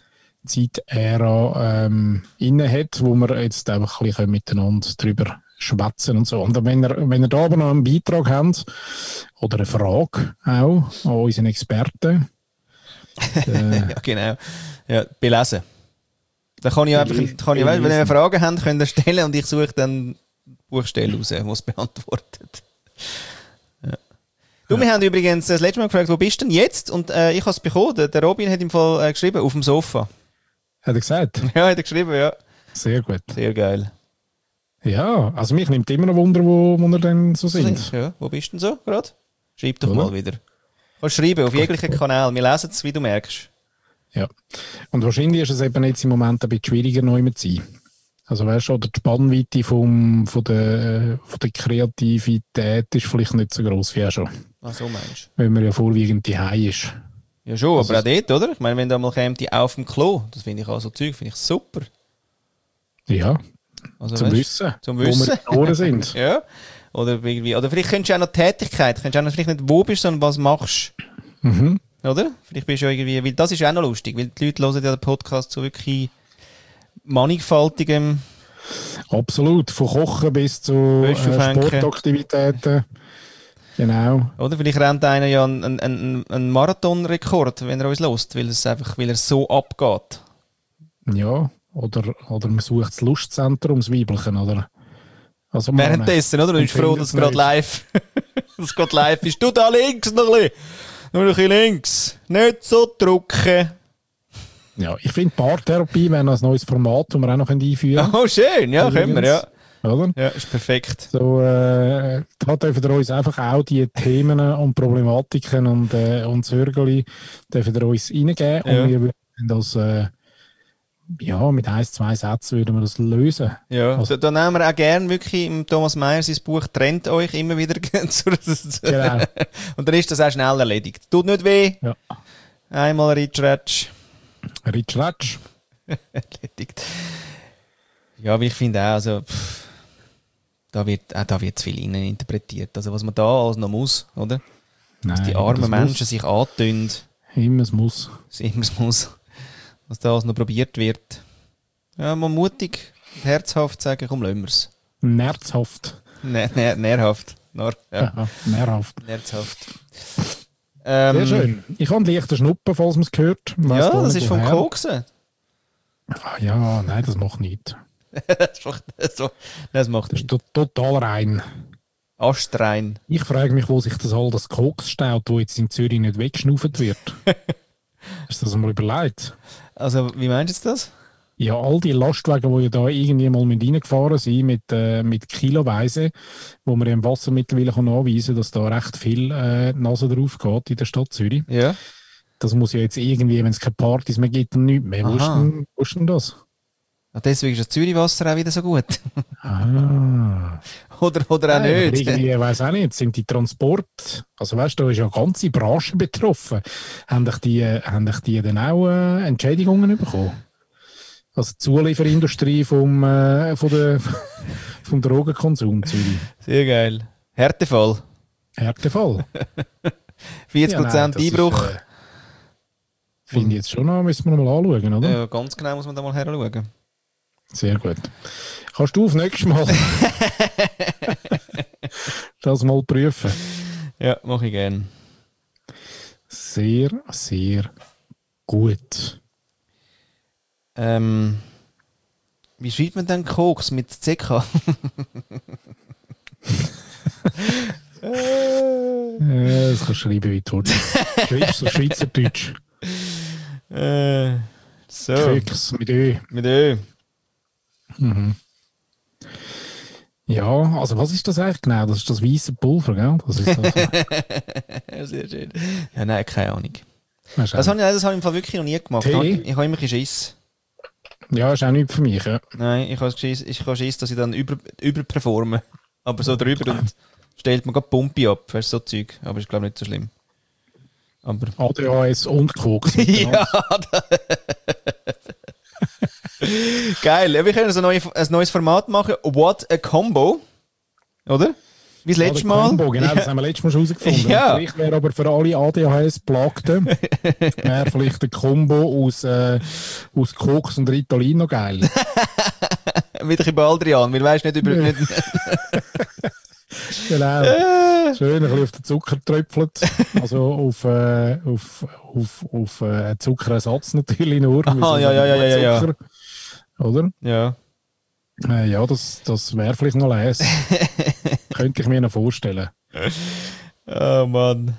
Zeitära ähm, inne hat, wo wir jetzt einfach ein bisschen miteinander drüber schwätzen und so. Und wenn ihr, wenn ihr da aber noch einen Beitrag habt oder eine Frage auch an unseren Experten. äh, ja, genau. Ja, belesen. Da kann ich einfach, kann ich, weißt, wenn ihr Fragen habt, könnt ihr stellen und ich suche dann Buchstelle raus, die es beantwortet. Ja. Du, ja. Wir haben übrigens das letzte Mal gefragt, wo bist du denn jetzt? Und äh, ich habe es bekommen. Der Robin hat im Fall äh, geschrieben, auf dem Sofa. Hat er gesagt? Ja, hat er geschrieben, ja. Sehr gut. Sehr geil. Ja, also mich nimmt immer noch Wunder, wo, wo wir denn so sind. Ja, wo bist du denn so gerade? Schreib doch Oder? mal wieder. Kannst schreiben, auf jeglichen Kanal. Wir lesen es, wie du merkst. Ja. Und wahrscheinlich ist es eben jetzt im Moment ein bisschen schwieriger, neu zu sein. Also weißt du, oder die Spannweite vom, von, der, von der Kreativität ist vielleicht nicht so gross wie auch schon. Ach so meinst du? Weil man ja vorwiegend daheim ist. Ja schon, also aber auch dort, oder? Ich meine, wenn da mal käme die auf dem Klo, das finde ich auch so Zeug, finde ich super. Ja. Also, zum, weißt, Wissen, zum Wissen, wo wir sind. Ja. Oder irgendwie, oder vielleicht könntest du auch noch Tätigkeit, könntest du auch noch vielleicht nicht wo bist, sondern was machst. Mhm. Oder? Vielleicht bist du ja irgendwie, weil das ist auch noch lustig, weil die Leute hören ja den Podcast so wirklich mannigfaltigem. Absolut, von Kochen bis zu äh, Sportaktivitäten. Genau. Oder vielleicht rennt einer ja einen, einen, einen Marathonrekord, wenn er uns hört, weil es einfach, weil er so abgeht. Ja. Oder, oder man sucht das Lustzentrum, das Weiblichen, oder? Also währenddessen, oder? Du bist froh, dass es gerade live das gerade live ist. Du da links noch ein bisschen. Nur ein bisschen links. Nicht so drücken. Ja, ich finde Paartherapie wäre ein neues Format, das wir auch noch einführen können. Oh, schön. Ja, können wir, ja. Oder? Ja, ist perfekt. So, äh, da dürfen wir uns einfach auch die Themen und Problematiken und, äh, und Zörgeli dürfen wir uns reingeben. Ja. Und wir würden das... Äh, ja, mit ein, zwei Sätzen würden wir das lösen. Ja, also, da, da nehmen wir auch gerne wirklich im Thomas Meyer sein Buch «Trennt euch» immer wieder. Genau. Und dann ist das auch schnell erledigt. Tut nicht weh. Ja. Einmal Ritsch-Ratsch. Ritsch-Ratsch. Erledigt. Ja, aber ich finde auch, also, pff, da wird auch da wird zu viel innen interpretiert. Also was man da alles noch muss, oder? Nein, dass die armen Menschen muss. sich antun. Immer es muss. Immer es muss. Was da alles noch probiert wird. Ja, mal mutig, herzhaft sagen, komm, lassen wir es. Nerzhaft. Ne, ne, nährhaft. Nor, ja. Ja, nährhaft. Nerzhaft. Ähm, Sehr schön. Ich habe einen leichten Schnuppen, falls man es hört. Ja, das ist vom Koksen. Ah, ja, nein, das macht nichts. das macht, das, das macht das ist nicht. Total rein. Astrein. Ich frage mich, wo sich das all das Koks staut, wo jetzt in Zürich nicht weggeschnauft wird. Hast du das mal überlegt? Also, wie meinst du das? Ja, all die Lastwagen, die ja da irgendwie mal mit reingefahren sind, mit, äh, mit Kiloweise, wo man im Wasser mittlerweile nachweisen kann, dass da recht viel äh, Nase drauf geht in der Stadt Zürich. Ja. Das muss ja jetzt irgendwie, wenn es keine Partys mehr gibt, und nichts mehr. Wo ist, denn, wo ist denn das? Ach, deswegen ist das Zürichwasser auch wieder so gut. Ah. Oder, oder auch Nein, nicht. Ich weiß auch nicht, sind die Transport, also weißt du, da ist ja eine ganze Branche betroffen. Haben dich die, haben dich die dann auch äh, Entschädigungen bekommen? Also die Zulieferindustrie vom, äh, von der, vom Drogenkonsum Zürich. Sehr geil. Härtefall. Härtefall. vierzig Prozent ja, Einbruch. Äh, Finde ich jetzt schon noch, müssen wir noch mal anschauen, oder? Ja, ganz genau muss man da mal heranschauen. Sehr gut. Kannst du auf nächstes Mal das mal prüfen? Ja, mache ich gerne. Sehr, sehr gut. Ähm, wie schreibt man denn Koks mit C K? Äh, das kannst du schreiben, wie du willst. Schreibst so Schweizerdeutsch. Äh, so. Keks mit Ö. Mit Ö. Mhm. Ja, also was ist das eigentlich genau? Das ist das weiße Pulver, gell? Das ist das. Sehr schön. Ja, nein, keine Ahnung. Das, das habe ich, das hab ich im Fall wirklich noch nie gemacht. Tee? Ich, ich habe immer ein Schiss. Ja, ist auch nicht für mich, ja. Nein, ich habe Schiss, ich habe Schiss, dass ich dann über, überperforme. Aber so drüber und stellt man gerade Pumpe ab. Weißt du, so Zeug. Aber ist, glaube ich, nicht so schlimm. Aber A D H S und Koks. ja, geil. Ja, wir können so ein, neue, ein neues Format machen. What a Combo. Oder? Wie das letzte Mal. Combo, genau, das haben wir letztes Mal schon herausgefunden. Ja. Vielleicht wäre aber für alle A D H S-Plagten wäre vielleicht ein Combo aus, äh, aus Koks und Ritalin noch geil. Wieder ein bisschen Baldrian, weil weißt nicht über... Ja. Nicht Genau. Schön ein bisschen auf den Zucker tröpfelt. Also auf, äh, auf, auf, auf äh, Zuckerersatz natürlich nur. Aha, ja, ja, ja, ja, ja, ja. Oder? Ja. Äh, ja, das, das wäre vielleicht noch les. Könnte ich mir noch vorstellen. Oh Mann.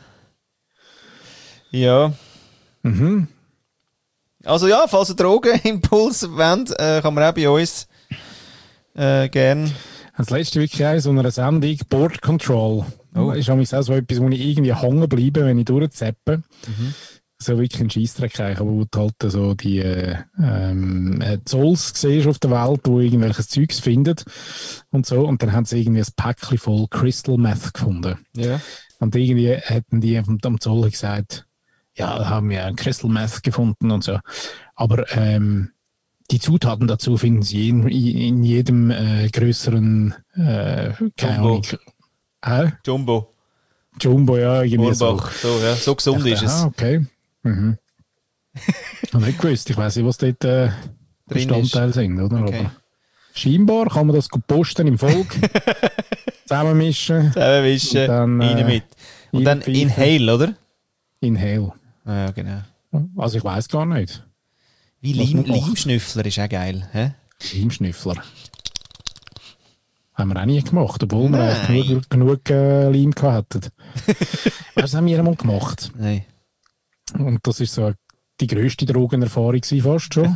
Ja. Mhm. Also ja, falls ihr Drogenimpuls wollt, äh, kann man auch bei uns äh, gern... Das letzte wirklich auch in so einer Sendung, Board Control. Oh. Ist auch so etwas, wo ich irgendwie hängen bleibe, wenn ich durchzappe. Mhm. So wirklich ein Scheissdreck eigentlich, aber wo du halt so die äh, ähm, Zolls siehst auf der Welt, wo irgendwelches Zeugs findet und so. Und dann haben sie irgendwie ein Päckchen voll Crystal Meth gefunden. Ja. Und irgendwie hätten die am, am Zoll gesagt, ja, da haben wir ein Crystal Meth gefunden und so. Aber ähm, die Zutaten dazu finden Sie in, in jedem äh, größeren äh, keine Ahnung. Äh? Jumbo. Jumbo, ja, irgendwie Hornbach. So. So, ja. So gesund ich ist dachte, es. Ah, okay. Mhm. Ich habe nicht gewusst. Ich weiss nicht, was dort äh, Bestandteile sind, oder? Okay. Aber scheinbar kann man das gut posten im Volk, zusammenmischen. Zusammenmischen, und dann, rein äh, mit. Und dann reinpfeifen. Inhale, oder? Inhale. Ah, ja, genau. Also ich weiss gar nicht. Wie Was Leim, man macht. Leimschnüffler ist auch geil. Hä? Leimschnüffler. Haben wir auch nie gemacht, obwohl wir Nein. eigentlich genug, genug äh, Leim gehabt hätten. Das haben wir einmal gemacht. Nein. Und das ist so die grösste Drogenerfahrung gewesen, fast schon.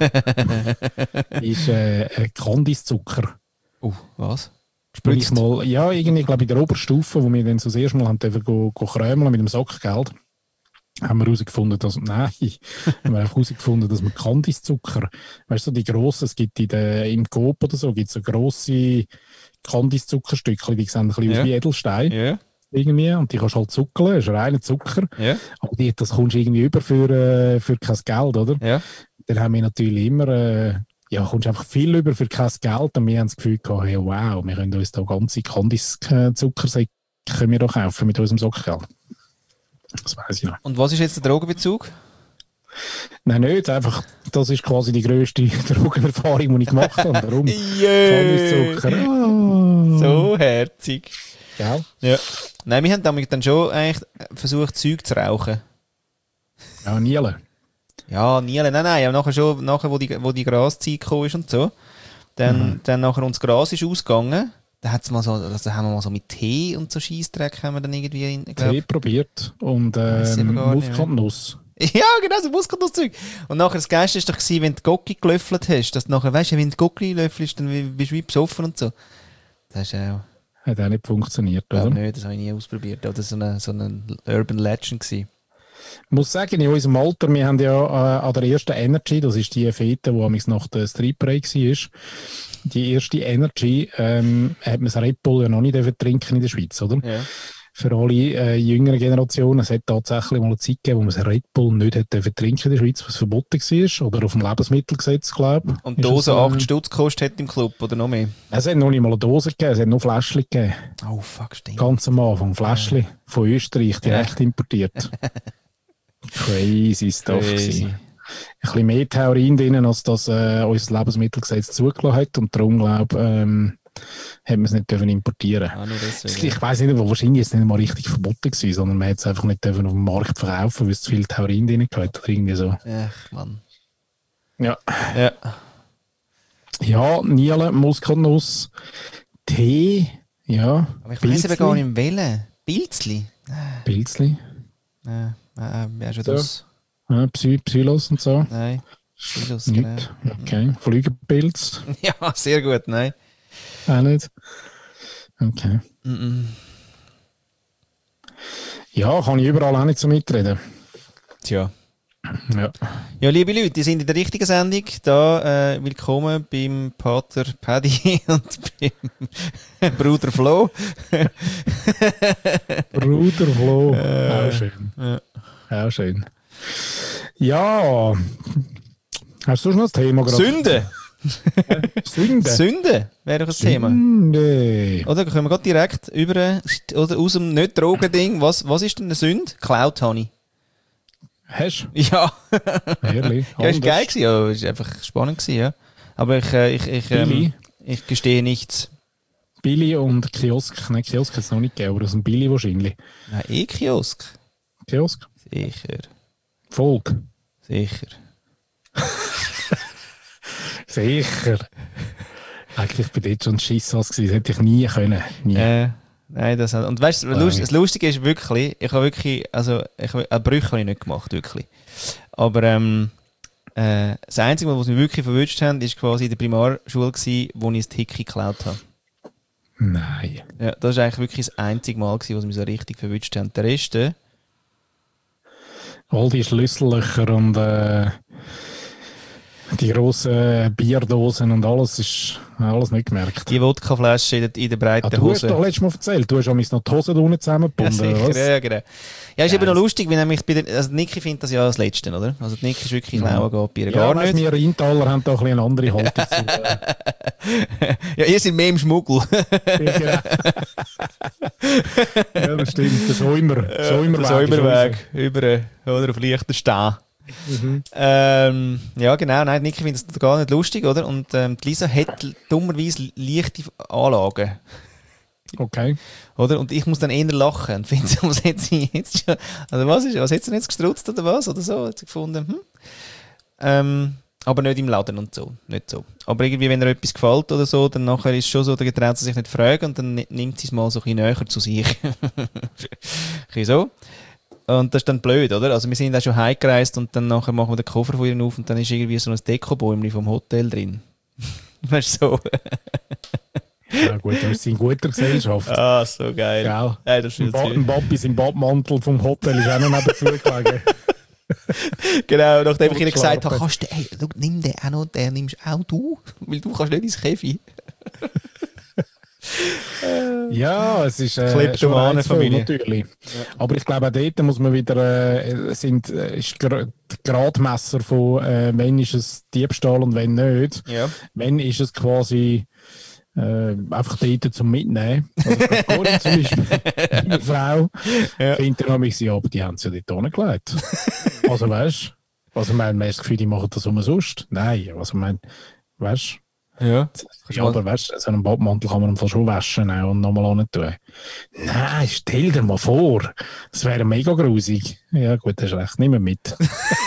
ist äh, äh, Kandiszucker. Uh, was? Wo ich Spritzt? mal, ja, irgendwie, glaube ich, in der Oberstufe, wo wir dann so das erste Mal haben dürfen go, go krömeln mit dem Sackgeld, haben wir herausgefunden, dass, nein, haben wir einfach herausgefunden, dass man Kandiszucker, weißt du, die grossen, es gibt in der, im Coop oder so, gibt es so grosse Kandiszuckerstückchen, die sehen ein bisschen Ja. aus wie Edelstein. Ja. Irgendwie, und die kannst du halt zuckeln, das ist reiner Zucker. Ja. Aber die, das kommst du irgendwie über für, äh, für kein Geld, oder? Ja. Dann haben wir natürlich immer, äh, ja, kommst einfach viel über für kein Geld und wir haben das Gefühl gehabt, hey, wow, wir können uns da ganze Kandis-Zuckersäcke können wir da kaufen mit unserem Sackgeld. Das weiss ich noch. Und was ist jetzt der Drogenbezug? Nein, nicht, einfach, das ist quasi die grösste Drogenerfahrung, die ich gemacht habe. Darum Jö. Kandiszucker. Ah. So herzig. Gell? Ja. Nein, wir haben damit dann schon eigentlich versucht, Zeug zu rauchen. Ja, Niele. Ja, nie, nein, nein, aber nachher schon, nachher, wo die, wo die Graszeit gekommen ist und so, dann, Mhm. dann nachher uns Gras ist ausgegangen, da hat's mal so, also haben wir mal so mit Tee und so Scheissdreck haben wir dann irgendwie, in, glaub, Tee probiert und Weiss ich aber ähm, gar nicht, Muskatnuss. ja, genau, so Muskatnusszeug. Und nachher das Geilste ist doch gewesen, wenn du Gocki gelöffelt hast, dass du nachher, weißt du, wenn du Gocki löffelst, dann bist du wie besoffen und so. Das ist auch, Hat auch nicht funktioniert, glaub oder? nicht, das habe ich nie ausprobiert, aber das war so eine, so eine Urban Legend gewesen. Ich muss sagen, in unserem Alter, wir haben ja äh, an der ersten Energy, das ist die Fete, die amigs nach der Street Break war, die erste Energy, ähm, hat man das Red Bull ja noch nicht dürfen trinken in der Schweiz, oder? Ja. Für alle äh, jüngeren Generationen, es hat tatsächlich mal eine Zeit gegeben, wo man das Red Bull nicht hat dürfen trinken in der Schweiz, was verboten war, oder auf dem Lebensmittelgesetz, glaube ich. Und die Ist Dose es, äh, acht Stutz gekostet hat im Club, oder noch mehr? Es hat noch nicht mal eine Dose gegeben, es hat nur Fläschchen gegeben. Oh, fuck, stimmt. Ganz am Anfang, Fläschchen von Österreich, direkt importiert. Crazy Stuff Crazy. gewesen. Ein bisschen mehr Theorien drin, als das äh, unser Lebensmittelgesetz zugelassen hat. Und darum, glaube ich, ähm, hat man es nicht dürfen importieren. Ah, nur deswegen. Ich weiss nicht, aber wahrscheinlich ist es nicht mal richtig verboten gewesen, sondern man hat es einfach nicht dürfen auf dem Markt verkaufen, weil es zu viele Theorien drin hat oder irgendwie so. Ach, Mann. Ja, Ja. ja, Niele, Muskatnuss, Tee, ja. Aber ich weiß eben Pilzli. gar nicht, wählen. Pilzli? Pilzli. Nein, äh, wer ist schon Ja. das? Ja, Psy Psylos und so. Nein, Psylos, genau. Nicht. Okay. Flügelpilz. Ja, sehr gut, nein. Auch nicht. Okay. Mm-mm. Ja, kann ich überall auch nicht so mitreden. Tja. Ja. Ja, liebe Leute, die sind in der richtigen Sendung. Da, äh, willkommen beim Pater Paddy und beim Bruder Flo. Bruder Flo. Äh, auch schön. Ja. Auch schön. Ja. Hast du schon noch ein Thema gerade? Sünde! Sünde. Sünde wäre doch ein Thema. Sünde. Oder können wir gerade direkt über, oder aus dem Nicht-Drogen-Ding, was, was ist denn eine Sünde? Cloud Honey. Hast du? Ja. Ehrlich? Ja, ist Anders. geil gewesen, ja, ist einfach spannend gewesen, ja. Aber ich, äh, ich, ich, ähm, Billy? ich gestehe nichts. Billy und Kiosk. Nein, Kiosk hat es noch nicht gegeben, aber aus dem Billy wahrscheinlich. Nein, eh Kiosk. Kiosk? Sicher, Volk. sicher. Sicher. Eigentlich bin ich dort schon ein Schissas gewesen. Das hätte ich nie können. Nie. Äh, nein, das und weißt du, Nein. das Lustige ist wirklich, ich habe wirklich, also, ich habe, eine Brüche habe ich nicht gemacht, wirklich. Aber, ähm, äh, das Einzige, was mich wirklich verwünscht haben, ist quasi in der Primarschule gewesen, wo ich das Hickey geklaut habe. Nein. Ja, das war eigentlich wirklich das einzige Mal gewesen, was mich so richtig verwünscht haben. Der Rest, äh, All die Schlüssellöcher und äh, die grossen Bierdosen und alles ist alles nicht gemerkt. die Wodkaflasche in der, in der breiten Ah, du hast Hose. doch letztes Mal erzählt, du hast auch noch die Hosen da unten Ja, zusammengebunden, oder was? sicher, ja, genau. Ja, ist Ja, eben noch das- lustig, weil nämlich bei der, also Niki findet das ja als Letzte, oder? Also die Niki ist wirklich Ja. klauen geht bei ihr Ja, gar weißt, nicht. wir Rheintaler haben da ein bisschen eine andere Haltung zu. Äh, Ja, ihr seid mehr im Schmuggel. ja, genau. Ja, das stimmt. Der Säumer. Säumerweg. Der Säumerweg. Über, äh, oder auf leichter Stehen. Mhm. Ähm, ja, genau. Nein, Niki findet das gar nicht lustig, oder? Und ähm, die Lisa hat dummerweise leichte Anlagen. Okay. Oder? Und ich muss dann eher lachen. Und finde, was hat sie jetzt schon, also was ist, was hat sie denn jetzt gestrutzt oder was? Oder so? Hat sie gefunden, hm? Ähm, aber nicht im Laden und so. Nicht so. Aber irgendwie, wenn ihr etwas gefällt oder so, dann nachher ist es schon so, dann traut sie sich nicht fragen und dann ni- nimmt sie es mal so ein bisschen näher zu sich. ein bisschen so. Und das ist dann blöd, oder? Also wir sind auch schon heimgereist und dann nachher machen wir den Koffer von ihr auf und dann ist irgendwie so ein Dekobäumchen vom Hotel drin. Weißt du, so. Ja gut, wir sind in guter Gesellschaft. Ah, so geil. Gell? Ja, das ist Ein, viel ba zu ein Papi im Badmantel vom Hotel ist auch noch nebenzu gelegen. Genau, nachdem ich ihnen gesagt habe, Schlafen. kannst du, ey, schau, nimm den auch noch, den nimmst auch du, weil du kannst nicht ins Käfi. Ja, es ist äh, schon Kleptomanenfamilie. reizvoll, natürlich. Aber ich glaube, auch dort muss man wieder, äh, sind, äh, ist gra die Gradmesser von, äh, wenn ist es Diebstahl und wenn nicht. Ja. Wenn ist es quasi äh, einfach dort zum Mitnehmen. Also, Corinne zum Beispiel, meine Frau, Ja. findet dann mich, ja, aber die haben es ja dort hingelegt. Also weißt du, also ich meine, man hat das Gefühl, die machen das umsonst. Nein, also ich meine, weißt Ja. ja, aber weißt du, so einen Badmantel kann man im Fall schon waschen äh, und nochmal an tun. Nein, stell dir mal vor, das wäre mega grusig. Ja gut, hast recht, nimm ihn mit.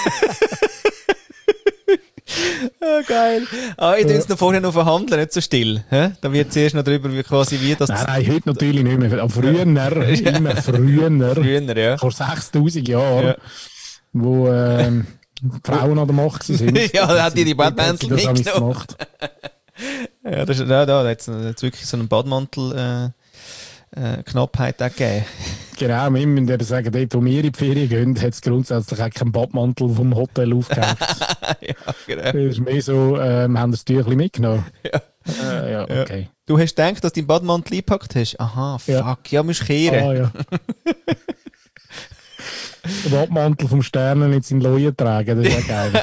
Ah, geil. Ah, ich tue es noch vorher noch verhandeln, nicht so still. Hä? Da wird zuerst noch drüber, wie quasi wie das Nein, nein, heute natürlich nicht mehr. Aber früher, immer früher, früher, ja. vor sechstausend Jahren, Ja. wo ähm, die Frauen an der Macht sind. Ja, da hat die die Dort Badmäntel hat sie das amigs mitgenommen. gemacht. Ja, das ist, ja, da hat es wirklich so einen Badmantel äh, äh, Knappheit auch gegeben. Genau, wir müssen eben sagen, dort, wo wir in die Ferien gehen, hat es grundsätzlich auch keinen Badmantel vom Hotel aufgehängt. Ja, genau. Das ist mehr so, ähm, haben das Tüchli mitgenommen. Ja. Äh, ja, Ja. okay. Du hast gedacht, dass du deinen Badmantel eingepackt hast? Aha, fuck, ja, Ja. musst kehren. Ah, ja. Den Badmantel vom Sternen in seinen Leuen tragen, das ist ja geil.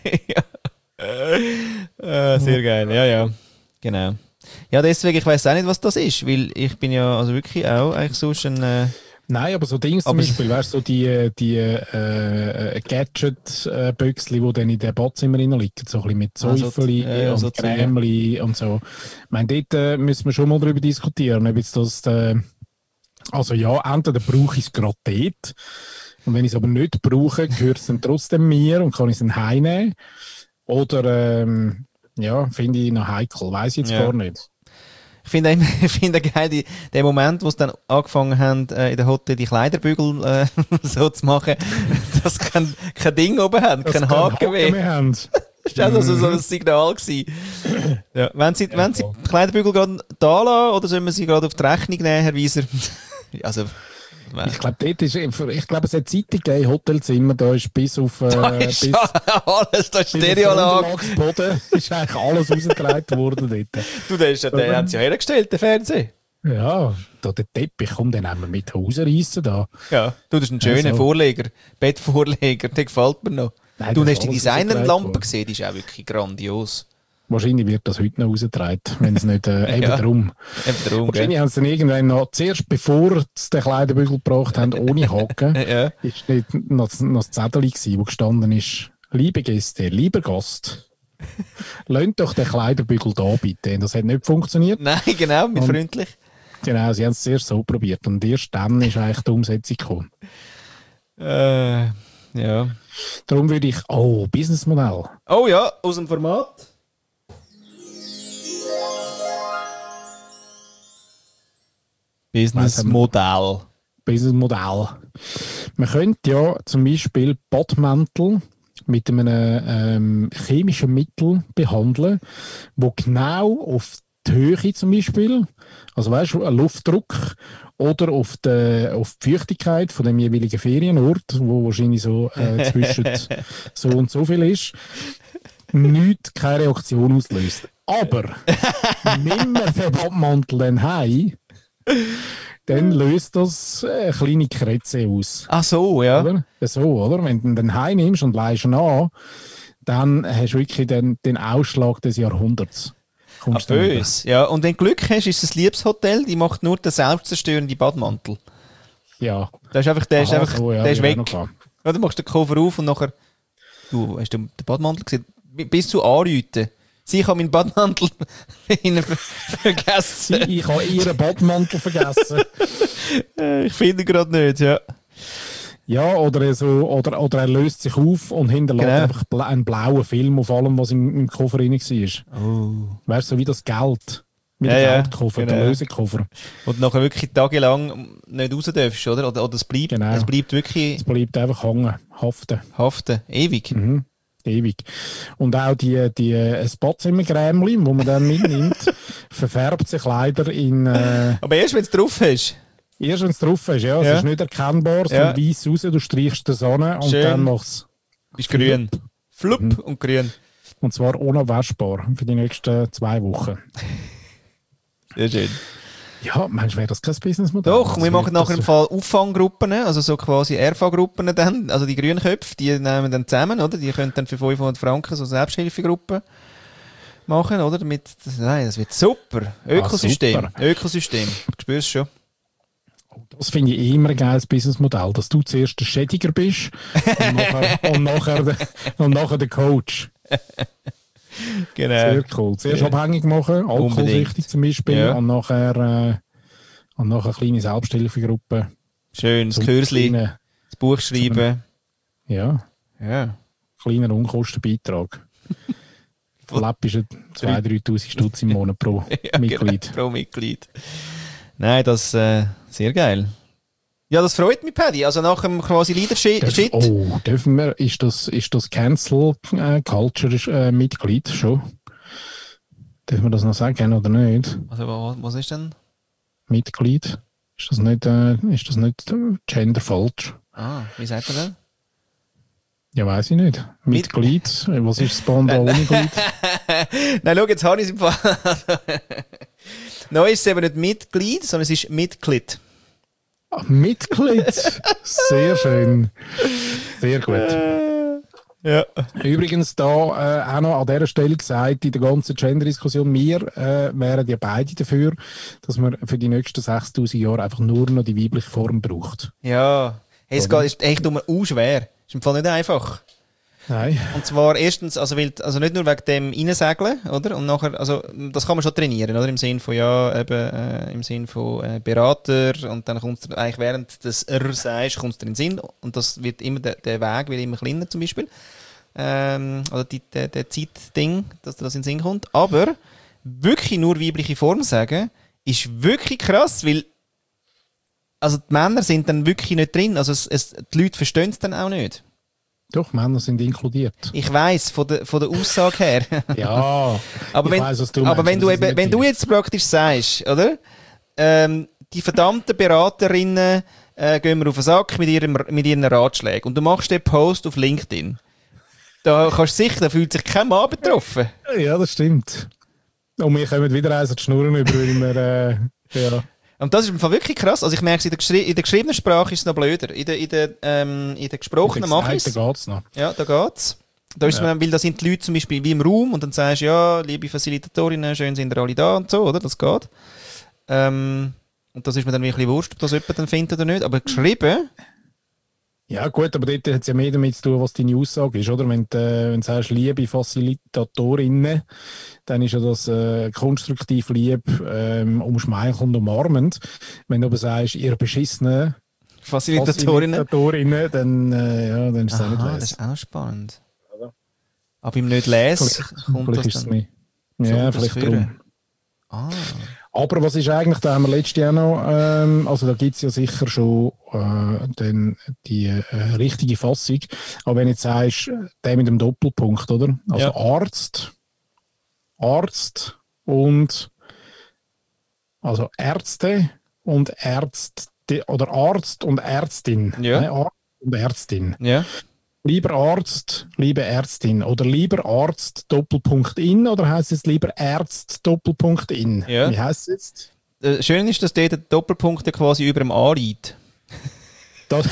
Äh, sehr geil, ja, ja. Genau. Ja, deswegen, ich weiss auch nicht, was das ist, weil ich bin ja also wirklich auch eigentlich sonst ein... Äh, Nein, aber so Dings zum Aber- Beispiel, weißt du, so die, die äh, Gadget-Büchsli, die dann in den Badzimmer liegen, so ein bisschen mit Ah, so- Säufeli ja, ja, und so Zeug, ja. Cremeli und so. Ich meine, dort äh, müssen wir schon mal darüber diskutieren, ob jetzt das, äh, also ja, entweder brauche ich es gerade dort, und wenn ich es aber nicht brauche, gehört es dann trotzdem mir und kann ich es dann heimnehmen. Oder, ähm, ja, finde ich noch heikel, weiss ich jetzt Ja. gar nicht. Ich finde immer- ich finde geil, die, den Moment, wo sie dann angefangen haben, äh, in der Hotel die Kleiderbügel äh, so zu machen, dass sie kein, kein Ding oben haben, kein Haken mehr. mehr haben. Das war also so ein Signal gewesen. Ja. Wenn Sie, wenn Sie die Kleiderbügel gerade da lassen, oder sollen wir sie gerade auf die Rechnung nehmen, Herr Wieser? Also, Ich glaube, dort ist, ich glaube, es hat Zeiten gegeben, Hotelzimmer, da ist bis auf, äh, da ist bis, alles, da ist bis auf den Stereoanlage. Unterlagsboden ist eigentlich alles rausgetragen worden dort. Du, den, ist ja, den haben sie ja hergestellt, den Fernseher. Ja, da der Teppich, komm, den haben wir mit rausreißen da. Ja, du, das ist ein schöner Also. Vorleger, Bettvorleger, der gefällt mir noch. Nein, Du das hast die ist alles Designerlampe rausgetragen gesehen, die ist auch wirklich grandios. Wahrscheinlich wird das heute noch rausgetragen, wenn es nicht, äh, eben Ja. drum. Eben darum, Wahrscheinlich gell? haben sie dann irgendwann noch, zuerst bevor sie den Kleiderbügel gebracht haben, ohne Haken, Ja. ist dort noch, noch das Zettel gewesen, wo gestanden ist, liebe Gäste, lieber Gast, lasst doch den Kleiderbügel da bitte. Das hat nicht funktioniert. Nein, genau, mit Und- freundlich. Genau, sie haben es zuerst so probiert und erst dann ist eigentlich die Umsetzung gekommen. Äh, ja. Darum würde ich, oh, Businessmodell. Oh ja, aus dem Format. Businessmodell. Businessmodell. Man könnte ja zum Beispiel Badmäntel mit einem ähm, chemischen Mittel behandeln, wo genau auf die Höhe zum Beispiel, also weißt du, ein Luftdruck oder auf die, auf die Feuchtigkeit von dem jeweiligen Ferienort, wo wahrscheinlich so äh, zwischen so und so viel ist, nichts, keine Reaktion auslöst. Aber nimm mir den Badmantel dann heim, dann löst das äh, kleine Krätze aus. Ach so, ja. Oder? So, oder? Wenn du ihn dann heim nimmst und leihst ihn an, dann hast du wirklich den, den Ausschlag des Jahrhunderts. Ah, Kommst du rüber. böse. Ja, und wenn du Glück hast, ist es ein Liebeshotel, die macht nur den selbstzerstörenden Badmantel. Ja. Der ist einfach, der ist Aha, einfach, so, ja, der ist die weg. haben wir noch Ja, du machst den Koffer auf und nachher, du, hast du den Badmantel gesehen? Bis zu anrufen. Sie, ich habe meinen Badmantel ihnen ver- vergessen. Sie, ich habe ihren Badmantel vergessen. Äh, ich finde ihn gerade nicht, ja. Ja, oder, so, oder, oder er löst sich auf und hinterlässt Genau. einfach bla- einen blauen Film auf allem, was im, im Koffer drin war. Oh. Weißt du, so wie das Geld. Wie Ja, der ja, Geldkoffer, genau. der Lösekoffer. Und nachher wirklich tagelang nicht raus darfst, oder? Oder, oder es, bleibt, Genau. es bleibt wirklich Es bleibt einfach hängen, haften. haften. Ewig. Mhm. Ewig. Und auch die, die äh, Badzimmergrämli, wo man dann mitnimmt, verfärbt sich leider in, äh, Aber erst, wenn du es drauf hast. erst wenn es drauf ist, ja, es Ja. ist nicht erkennbar, es Ja. kommt weiss raus, du streichst die Sonne und Schön. dann machst Bist grün. Flupp Mhm. und grün. und zwar unabwaschbar für die nächsten zwei Wochen. Sehr schön. Ja, meinst du, wäre das kein Businessmodell? Doch, Das wir machen wird nachher das- im Fall Auffanggruppen, also so quasi R V-Gruppen dann, also die grünen Köpfe, die nehmen dann zusammen, oder? Die können dann für fünfhundert Franken so Selbsthilfegruppen machen, oder? Mit, das, nein, das wird super. Ökosystem. Ah, super. Ökosystem. Du spürst schon. Das finde ich immer ein geiles Businessmodell, dass du zuerst der Schädiger bist und nachher, und nachher, der, und nachher der Coach. Genau. Sehr cool. Zuerst Ja. abhängig machen, alkoholsüchtig Unbedingt. zum Beispiel, Ja. und nachher, äh, und nachher eine kleine Selbsthilfegruppe. Schön, das zum Kürzli, kleinen- das Buch schreiben. Ja, Ja. kleiner Unkostenbeitrag. Verlepp ist zweitausend, dreitausend Stutz im Monat pro Ja, Mitglied. Genau, pro Mitglied. Nein, das äh, sehr geil. Ja, das freut mich, Paddy. Also nach dem quasi Leadership. Darf, oh, dürfen wir, ist das, ist das Cancel äh, Culture äh, Mitglied schon? Dürfen wir das noch sagen oder nicht? Also was, was ist denn? Mitglied? Ist das nicht, äh, ist das nicht äh, gender falsch? Ah, wie sagt man denn? Ja, weiß ich nicht. Mitglied? Äh, Was ist das Pendant ohne Glied? Nein, schau, jetzt habe ich es im Fall. Neu ist es eben nicht Mitglied, sondern es ist Mitglied. Ah, Mitglied! Sehr schön. Sehr gut. Ja. Übrigens, da äh, auch noch an dieser Stelle gesagt, in der ganzen Gender-Diskussion, wir äh, wären ja beide dafür, dass man für die nächsten sechstausend Jahre einfach nur noch die weibliche Form braucht. Ja. Hey, es Oder? geht, ist echt nur auch schwer. Ist im Fall nicht einfach. Nein. Und zwar erstens, also, weil, also nicht nur wegen dem Reinsegeln, oder? Und nachher, also, das kann man schon trainieren, oder? Im Sinn von, ja, eben, äh, im Sinn von äh, Berater, und dann kommst du eigentlich, während des R sagst, kommst du in den Sinn, und das wird immer, der, der Weg wird immer kleiner, zum Beispiel. Ähm, oder die, der, der Zeitding, dass dir das in den Sinn kommt. Aber, wirklich nur weibliche Form sagen, ist wirklich krass, weil also die Männer sind dann wirklich nicht drin, also es, es, die Leute verstehen es dann auch nicht. Doch, Männer sind inkludiert. Ich weiss, von der, von der Aussage her. Ja, aber wenn, ich weiss, was du aber meinst, wenn, du, eben, wenn du jetzt praktisch sagst, oder? Ähm, die verdammten Beraterinnen äh, gehen mir auf den Sack mit ihrem, mit ihren Ratschlägen und du machst den Post auf LinkedIn. Da kannst du sicher, da fühlt sich kein Mann betroffen. Ja, das stimmt. Und wir kommen wieder eins an die Schnurren über, weil wir, äh, ja. Und das ist im Fall wirklich krass. Also ich merke, in der, geschri- in der geschriebenen Sprache ist es noch blöder. In der, in der, ähm, in der gesprochenen mache ich es. Da geht's noch. Ja, da geht's. Da ist Ja. man, weil da sind die Leute zum Beispiel wie im Raum und dann sagst du, ja, liebe Facilitatorinnen, schön sind ihr alle da und so, oder? Das geht. Ähm, und das ist mir dann wirklich wurscht, ob das jemand dann findet oder nicht. Aber geschrieben... Ja gut, aber dort hat es ja mehr damit zu tun, was deine Aussage ist, oder? Wenn du, äh, wenn du sagst, liebe Facilitatorinnen, dann ist ja das äh, konstruktiv lieb, ähm, umschmeichelnd, umarmend. Wenn du aber sagst, ihr beschissene Facilitatorinnen, Facilitatorinnen dann, äh, ja, dann ist es auch nicht Aha, lesen. das ist auch noch spannend. Aber im nicht lesen kommt Vielleicht das ist es dann... nicht. Ja, das vielleicht führen. drum. Ah. Aber was ist eigentlich, da haben wir letztes Jahr noch, ähm, also da gibt es ja sicher schon äh, den, die äh, richtige Fassung. Aber wenn du jetzt sagst, der mit dem Doppelpunkt, oder? Also Ja. Arzt, Arzt und also Ärzte und Ärzte oder Arzt und Ärztin. Ja. Nein, Arzt und Ärztin. Ja. Lieber Arzt, liebe Ärztin oder lieber Arzt Doppelpunkt in oder heißt es lieber Ärzt Doppelpunkt in? Ja. Wie heißt es jetzt? Äh, Schön ist, dass dort der Doppelpunkt ja quasi über dem A liegt. Das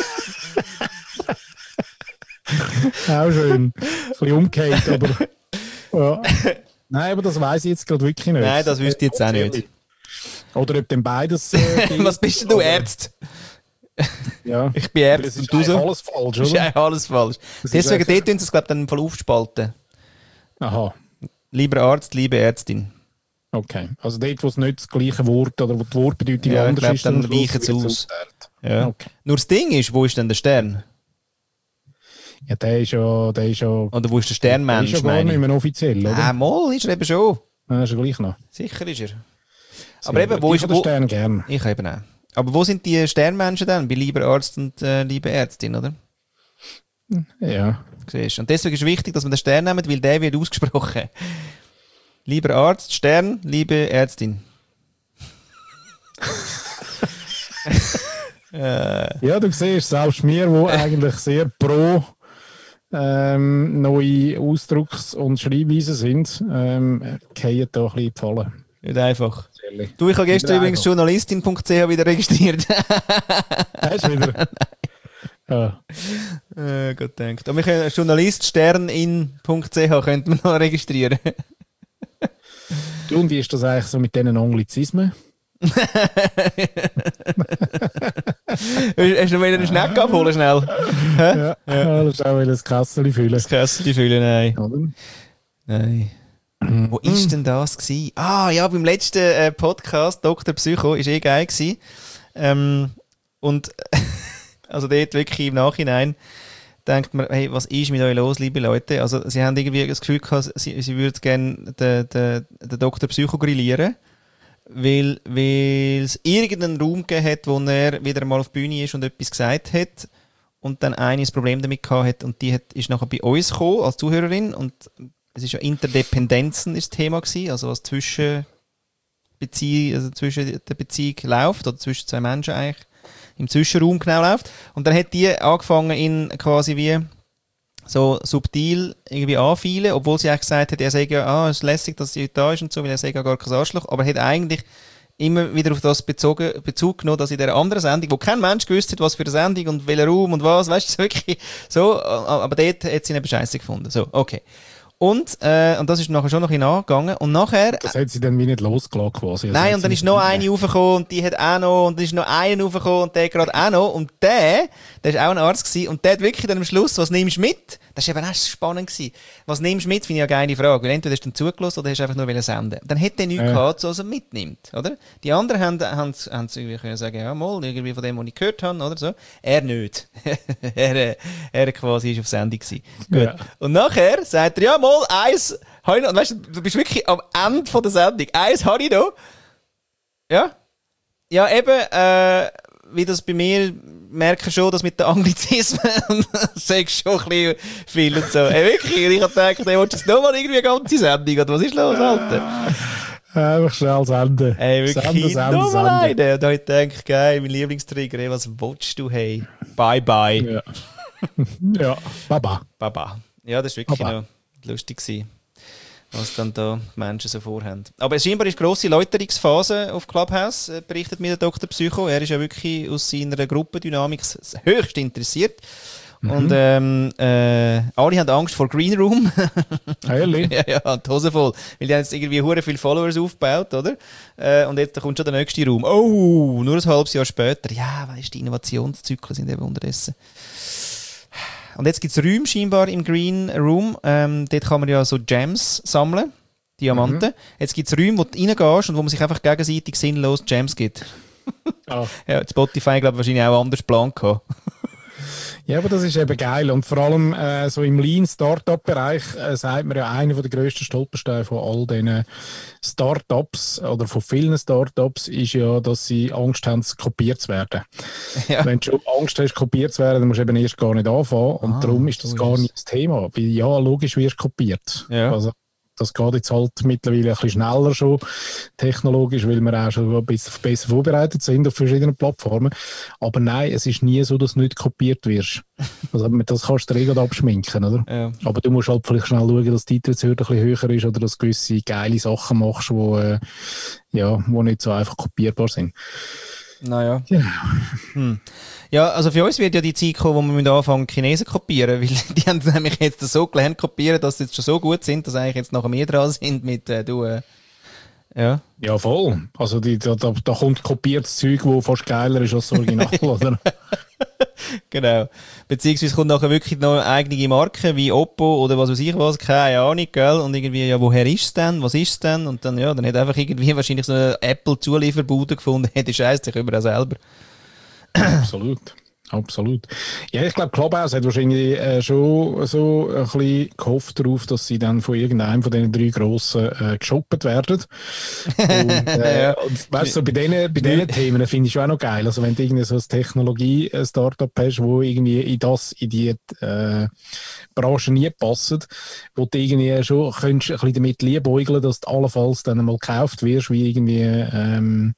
auch schön. Ein bisschen umgekehrt, aber ja. Nein, aber das weiss ich jetzt gerade wirklich nicht. Nein, das wüsste ich jetzt auch nicht. Oder ob denn beides äh, gilt. Was bist denn du, Oder- Ärzt? Ja. Ich bin Das Ärzt ist und du eigentlich so. alles falsch, Das ist oder? eigentlich alles falsch. Das ist Deswegen einfach- dort tun sie es, glaube ich, dann im Fall aufspalten. Aha, Lieber Arzt, liebe Ärztin. okay. Also dort, wo es nicht das gleiche Wort oder wo die Wortbedeutung Ja, ich anders glaub, ist, dann am Schluss weichen sie wird's aus. ausgeteilt. Ja. Okay. Nur das Ding ist, wo ist denn der Stern? Ja, der ist ja, der ist ja, Oder wo ist der der ist Sternmensch, ja gar meine nicht ich? mehr offiziell, oder? Ah, mal ist er eben schon. Nein, ist ja gleich noch. Sicher ist er. Sehr Aber eben, gut. wo Ich ist habe den wo, Stern gern. Ich eben auch. Aber wo sind die Sternmenschen dann? Bei lieber Arzt und äh, liebe Ärztin, oder? Ja. Siehst du? Und deswegen ist es wichtig, dass man den Stern nimmt, weil der wird ausgesprochen. Lieber Arzt, Stern, liebe Ärztin. äh, Ja, du siehst, selbst wir, die eigentlich sehr pro ähm, neue Ausdrucks- und Schreibweisen sind, ähm, fallen da ein bisschen in die Falle. nicht einfach. Ehrlich. Du, ich habe gestern Wieder übrigens einfach. journalistin punkt c h wieder registriert. Hast du wieder? Ja. äh, Gott denkt. Aber wir können journalist sternin punkt c h könnten wir noch registrieren. Du, und wie ist das eigentlich so mit diesen Anglizismen? Hast du noch wieder einen Schneck abholen, schnell? Ja, ja. Das ist auch wieder das Kasseli fühlen. Das Kästchen füllen, nein. Oder? Nein. Wo ist denn das gewesen? Ah, ja, beim letzten äh, Podcast, Doktor Psycho, ist eh geil gewesen. Ähm, und, also dort wirklich im Nachhinein denkt man, hey, was ist mit euch los, liebe Leute? Also, sie haben irgendwie das Gefühl gehabt, sie, sie würden gerne den, den, den Doktor Psycho grillieren, weil, weil es irgendeinen Raum gegeben hat, wo er wieder mal auf die Bühne ist und etwas gesagt hat und dann eine ein Problem damit gehabt hat und die hat, ist nachher bei uns gekommen als Zuhörerin und es ist ja Interdependenzen ist das Thema gewesen, also was zwischen Beziehung, also zwischen der Beziehung läuft oder zwischen zwei Menschen eigentlich im Zwischenraum genau läuft. Und dann hat die angefangen, ihn quasi wie so subtil irgendwie anfeilen, obwohl sie eigentlich gesagt hat, er sagt ja, ah, es ist lässig, dass sie heute da ist und so, weil er sagt ja gar kein Arschloch, aber er hat eigentlich immer wieder auf das bezogen, Bezug genommen, dass in der anderen Sendung, wo kein Mensch gewusst hat, was für eine Sendung und welcher Raum und was, weißt du, wirklich so, aber dort hat sie eine Scheiße gefunden. So, okay. Und, äh, und das ist nachher schon noch ein bisschen nachgegangen. Und nachher... Das hat sie dann wie nicht losgelassen quasi. Also Nein, hat und dann sie ist nicht noch mitgenommen. eine raufgekommen und die hat auch noch, und dann ist noch einer raufgekommen und der gerade auch noch. Und der, der ist auch ein Arzt gewesen, und der hat wirklich dann am Schluss, was nimmst du mit? Das war eben auch spannend gewesen. Was nimmst du mit, finde ich eine geile Frage. Weil entweder hast du dann zugelassen oder hast du einfach nur senden. Dann hätte der nichts Ja. gehabt, so was er mitnimmt, oder? Die anderen haben, haben, haben irgendwie können sagen, ja, mal, irgendwie von dem, was ich gehört habe, oder so. Er nicht. er, äh, er quasi ist auf Sendung gewesen. Gut. Ja. Und nachher sagt er, ja, mal, eins Habe ich noch, weißt du, du bist wirklich am Ende von der Sendung. Eins habe ich noch. Ja? Ja, eben, äh, wie das bei mir, merke schon, dass mit den Anglizismen, sagst schon ein bisschen viel und so. Ey, wirklich, ich habe gedacht, ey, willst du jetzt nochmal irgendwie eine ganze Sendung, oder was ist los, Alter? Einfach schnell senden. Ey, wirklich, senden, senden, nochmal einen. Und da habe ich gedacht, geil, mein Lieblingstrigger, ey, was willst du, hey? Bye, bye. Ja, ja. Baba. Baba. Ja, das war wirklich Baba. noch lustig gewesen, was dann da die Menschen so vorhaben. Aber scheinbar ist grosse Läuterungsphase auf Clubhouse, äh, berichtet mir der Doktor Psycho. Er ist ja wirklich aus seiner Gruppendynamik höchst interessiert. Mhm. Und ähm, äh, alle haben Angst vor Green Room. Ehrlich? ja, ja, die Hose voll. Weil die haben jetzt irgendwie hure viele Followers aufgebaut, oder? Äh, und jetzt da kommt schon der nächste Raum. Oh, nur ein halbes Jahr später. Ja, weißt du, die Innovationszyklen sind eben unterdessen. Und jetzt gibt es Räume scheinbar im Green Room. Ähm, dort kann man ja so Gems sammeln, Diamanten. Mhm. Jetzt gibt es Räume, wo du reingehst und wo man sich einfach gegenseitig sinnlos Gems gibt. Oh. Ja, Spotify, glaube ich, wahrscheinlich auch anders Plan gehabt. Ja, aber das ist eben geil. Und vor allem äh, so im Lean-Startup-Bereich äh, sagt man ja, einer der grössten Stolpersteine von all diesen Startups oder von vielen Startups ist ja, dass sie Angst haben, kopiert zu werden. Ja. Wenn du schon Angst hast, kopiert zu werden, dann musst du eben erst gar nicht anfangen. Und ah, darum ist das so gar ist. nicht das Thema. Weil ja, logisch wirst du kopiert. Ja. Also, das geht jetzt halt mittlerweile ein bisschen schneller schon, technologisch, weil wir auch schon ein bisschen besser vorbereitet sind auf verschiedenen Plattformen. Aber nein, es ist nie so, dass du nicht kopiert wirst. Also, das kannst du dir eh abschminken, oder? Ja. Aber du musst halt vielleicht schnell schauen, dass die Eintrittshürde ein bisschen höher ist oder dass du gewisse geile Sachen machst, die äh, ja, wo nicht so einfach kopierbar sind. Naja. Ja. Hm. Ja, also für uns wird ja die Zeit kommen, wo wir anfangen, Chinesen kopieren, weil die haben nämlich jetzt so gelernt kopieren, dass sie jetzt schon so gut sind, dass eigentlich jetzt nachher mehr dran sind mit äh, du. Äh, ja. Ja, voll. Also die, da, da, da kommt kopiertes Zeug, das fast geiler ist als das Original, oder? Genau. Beziehungsweise kommt nachher wirklich noch eine eigene Marke wie Oppo oder was weiß ich was, keine Ahnung, gell? Und irgendwie, ja, woher ist es denn? Was ist es denn? Und dann, ja, dann hat einfach irgendwie wahrscheinlich so eine Apple-Zulieferbude gefunden, hey, die scheiße sich über auch selber. Absolut. Absolut. Ja, ich glaube, Clubhouse hat wahrscheinlich äh, schon so ein bisschen gehofft darauf, dass sie dann von irgendeinem von diesen drei Grossen äh, geshoppt werden. Und, äh, ja. und weißt du, so bei diesen bei diesen Themen finde ich schon auch noch geil. Also wenn du irgendwie so ein Technologie-Startup hast, wo irgendwie in das, in die äh, Branche nie passt, wo du irgendwie schon könntest ein bisschen damit liebäugeln, dass du allenfalls dann mal gekauft wirst, wie irgendwie ähm,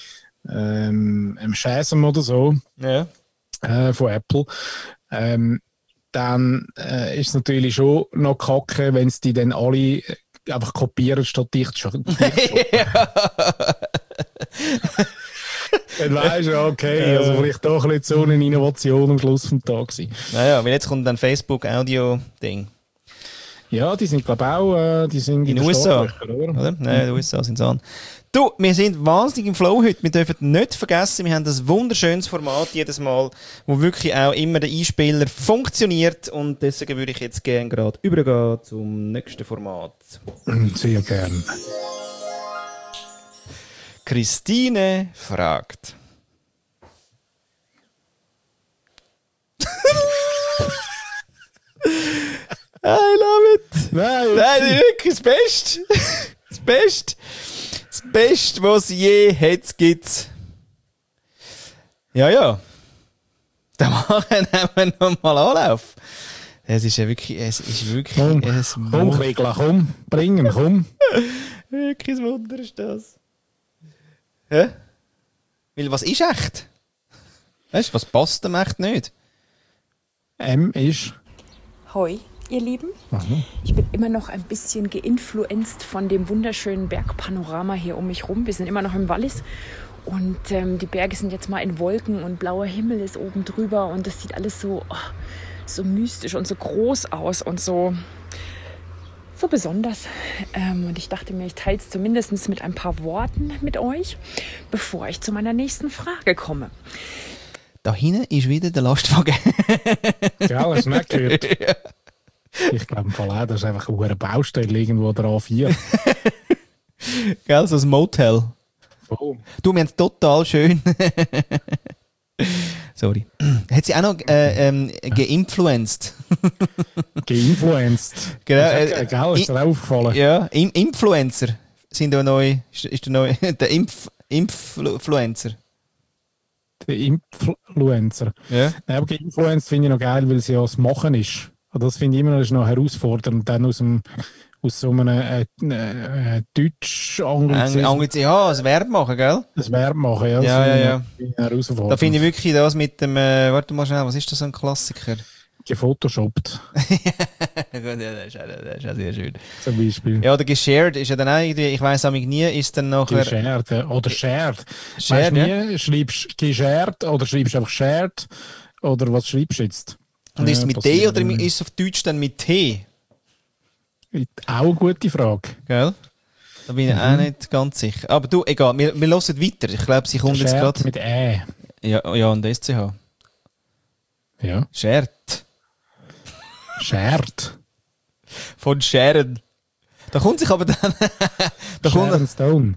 ähm, im Shazam oder so. Ja. Äh, von Apple, ähm, dann äh, ist es natürlich schon noch kacke, wenn es die dann alle einfach kopieren, statt dicht schon. Dann weisst du, okay, also vielleicht doch ein bisschen so eine Innovation am Schluss des Tages sein. Naja, weil jetzt kommt dann Facebook-Audio-Ding. Ja, die sind, glaube ich, auch äh, die sind in den U S A, oder? oder? Nein, in den U S A sind sie an. Du, wir sind wahnsinnig im Flow heute. Wir dürfen nicht vergessen, wir haben ein wunderschönes Format jedes Mal, wo wirklich auch immer der Einspieler funktioniert. Und deswegen würde ich jetzt gerne gerade übergehen zum nächsten Format. Sehr gern. Christine fragt. I love it. Nein, Nein, wirklich das Beste. Das Beste. Das Beste, was es je hat, gibt's. Ja, ja. Dann machen wir nochmal Anlauf. Es ist ja wirklich, es ist wirklich, komm, es komm, Kriegler, komm, bringen, komm. Wirklich ein Wunder ist das. Hä? Weil was ist echt? Weißt du, was passt dem echt nicht? M ist. Hoi, ihr Lieben. Mhm. Ich bin immer noch ein bisschen geinfluenzt von dem wunderschönen Bergpanorama hier um mich rum. Wir sind immer noch im Wallis und ähm, die Berge sind jetzt mal in Wolken und blauer Himmel ist oben drüber und das sieht alles so, oh, so mystisch und so groß aus und so, so besonders. Ähm, und ich dachte mir, ich teile es zumindest mit ein paar Worten mit euch, bevor ich zu meiner nächsten Frage komme. Da hinten ist wieder der Lastwagen. Ja, hast du nicht gehört? Ja. Ich glaube, im Fall auch, das ist einfach eine Baustelle irgendwo der A vier. Gell, so ein Motel. Oh. Du, wir haben es total schön. Sorry. Hat sie auch noch äh, ähm, geinfluenced? Geinfluenced. Genau, Ist äh, gell, ist dir auch aufgefallen? Ja, Im Influencer sind ja neu, ist, ist der neue, der Impf, Influencer. Der Influencer. Ja. Nein, aber Influenced finde ich noch geil, weil sie ja das Machen ist. Also das finde ich immer noch, ist noch herausfordernd. Dann aus, dem, aus so einem äh, äh, Deutsch-Anglizismus Anglizismus, ja, das Verb machen, gell? das Verb machen. Ja, das Ja, finde ja, ich noch herausfordernd. Da finde ich wirklich das mit dem, äh, warte mal schnell, was ist das so ein Klassiker? Gefotoshoppt, Ja, das ist, auch- das ist auch sehr schön. zum Beispiel. Ja, oder geshared ist ja dann auch irgendwie, ich weiss auch nie, ist dann nachher... Geshared, äh, oder shared. Shared, Weißt ja. nie, schreibst geshared oder schreibst einfach shared oder was schreibst du jetzt? Und ist es Äh, mit D passiert oder immer. ist es auf Deutsch dann mit T? Auch eine gute Frage. Gell? Da bin ich auch nicht ganz sicher. Aber du, egal, wir, wir hören weiter. Ich glaube, sie kommt jetzt Shared gerade... mit Ä. Ja, ja, und S C H. Ja. Shared. Shared. Von Sharon. Da kommt sich aber dann... da kommt, Sharon Stone.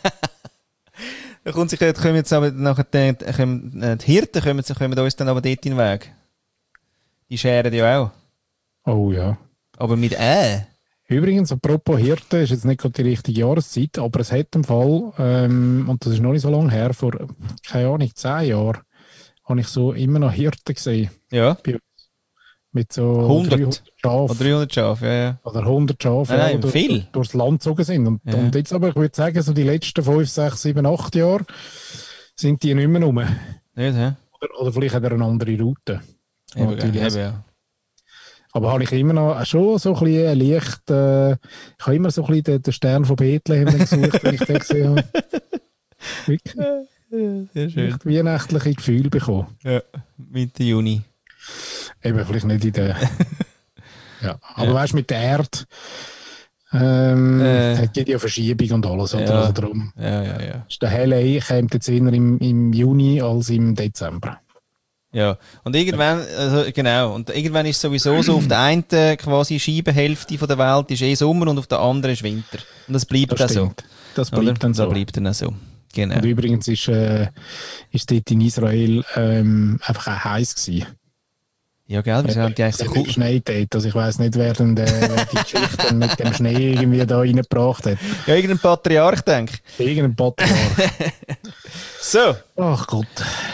da kommt sich... Da kommen jetzt aber nachher... Die, kommen, äh, die Hirten kommen, kommen uns dann aber dort in den Weg. Die scheren ja auch. Oh ja. Aber mit Ä. Übrigens, apropos Hirte, ist jetzt nicht gerade die richtige Jahreszeit, aber es hat im Fall, ähm, und das ist noch nicht so lange her, vor, keine Ahnung, zehn Jahren, habe ich so immer noch Hirte gesehen. Ja. Mit so hundert. dreihundert Schafen. Oder dreihundert Schafe, ja, ja. Oder hundert Schafe, Nein, nein, ja, die durch, viel. durch, durchs Land gezogen sind. Und, Ja. und jetzt aber, ich würde sagen, so die letzten fünf, sechs, sieben, acht Jahre sind die nicht mehr rum. Nicht, hä? Oder, oder vielleicht hat er eine andere Route. Eben, Natürlich. eben, ja. Aber habe ich immer noch schon so ein bisschen Licht, äh, ich habe immer so ein bisschen den, den Stern von Bethlehem gesucht, wenn ich den gesehen habe. Wirklich, Sehr schön. echt weihnachtliche Gefühle bekommen. Ja, Mitte Juni. Eben, vielleicht nicht in der... ja. Aber Ja. weißt du, mit der Erde, ähm, Äh. es gibt ja Verschiebung und alles, oder? Ja. Also darum, Ja, ja, ja. ist der Hell A kommt jetzt eher im, im Juni als im Dezember. Ja, und irgendwann, also genau, und irgendwann ist sowieso so, auf der einen quasi Scheibenhälfte von der Welt ist eh Sommer und auf der anderen ist Winter. Und das bleibt dann so. stimmt. Das bleibt Oder? dann so. Das bleibt dann auch so. Genau. Und übrigens ist, äh, ist dort in Israel ähm, einfach auch heiß gewesen. Ja, gell, wieso haben die eigentlich Es so hat cool... nicht geschneit dort. Also ich weiss nicht, wer, denn, äh, wer die Geschichte mit dem Schnee irgendwie da reingebracht hat. Ja, irgendein Patriarch, denke ich. Irgendein Patriarch. So. Ach Gott.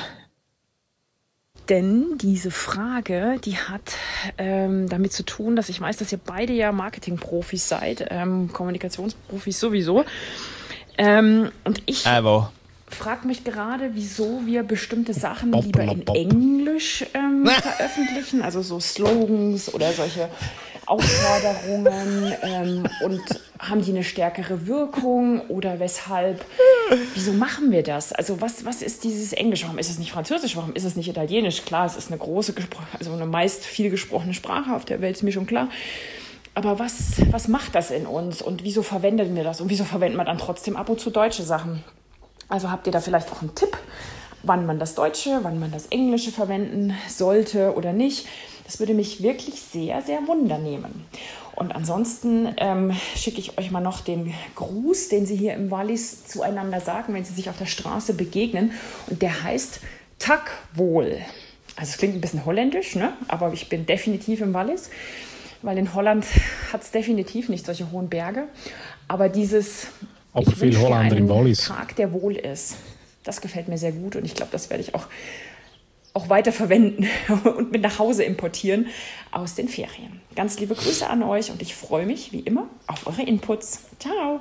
Denn diese Frage, die hat ähm, damit zu tun, dass ich weiß, dass ihr beide ja Marketingprofis seid, ähm, Kommunikationsprofis sowieso. Ähm, und ich Aber. frage mich gerade, wieso wir bestimmte Sachen Bop, lieber bop, in bop. Englisch ähm, veröffentlichen, also so Slogans oder solche Aufforderungen ähm, und haben die eine stärkere Wirkung oder weshalb? Wieso machen wir das? Also was, was ist dieses Englisch? Warum ist es nicht Französisch? Warum ist es nicht Italienisch? Klar, es ist eine große, gespro- also eine meist viel gesprochene Sprache auf der Welt, ist mir schon klar. Aber was, was macht das in uns und wieso verwenden wir das? Und wieso verwenden wir dann trotzdem ab und zu deutsche Sachen? Also habt ihr da vielleicht auch einen Tipp, wann man das Deutsche, wann man das Englische verwenden sollte oder nicht? Das würde mich wirklich sehr, sehr wundernehmen. Und ansonsten ähm, schicke ich euch mal noch den Gruß, den sie hier im Wallis zueinander sagen, wenn sie sich auf der Straße begegnen. Und der heißt Tak wohl. Also es klingt ein bisschen holländisch, ne? Aber ich bin definitiv im Wallis, weil in Holland hat es definitiv nicht solche hohen Berge. Aber dieses... Aber ich viel wünsche dir Holländer im einen Wallis. Tag, der wohl ist. Das gefällt mir sehr gut und ich glaube, das werde ich auch, auch weiter verwenden und mit nach Hause importieren aus den Ferien. Ganz liebe Grüße an euch und ich freue mich, wie immer, auf eure Inputs. Ciao!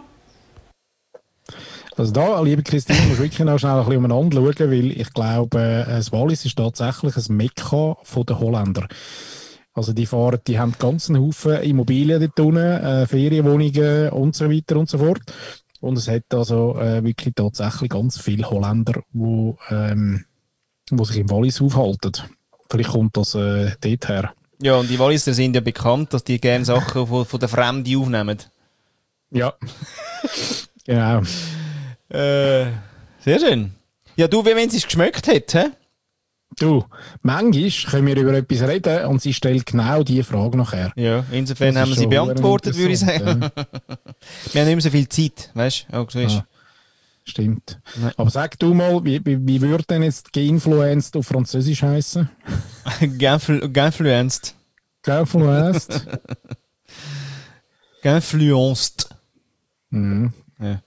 Also da, liebe Christine, musst du wirklich noch schnell ein bisschen umeinander schauen, weil ich glaube, äh, das Wallis ist tatsächlich ein Mekka der Holländer. Also die fahren, die haben ganz einen Haufen Immobilien dort unten, äh, Ferienwohnungen und so weiter und so fort. Und es hat also äh, wirklich tatsächlich ganz viele Holländer, die ähm, wo sich im Wallis aufhalten. Vielleicht kommt das äh, dort her. Ja, und die Walliser sind ja bekannt, dass die gerne Sachen von, von der Fremden aufnehmen. Ja, genau. Äh, sehr schön. Ja, du, wie wenn sie es geschmeckt hat, hä? Du, manchmal können wir über etwas reden und sie stellt genau diese Frage nachher. Ja, insofern Das haben wir ist sie schon beantwortet, würde ich sagen. interessant, Wir haben nicht mehr so viel Zeit, weißt du? Oh, so ist. Ah. Stimmt. Nein. Aber sag du mal, wie, wie, wie würde denn jetzt geinfluenced auf Französisch heißen? Geinflu- Geinfluenced. Influenced. Influenced. Mhm. Ja.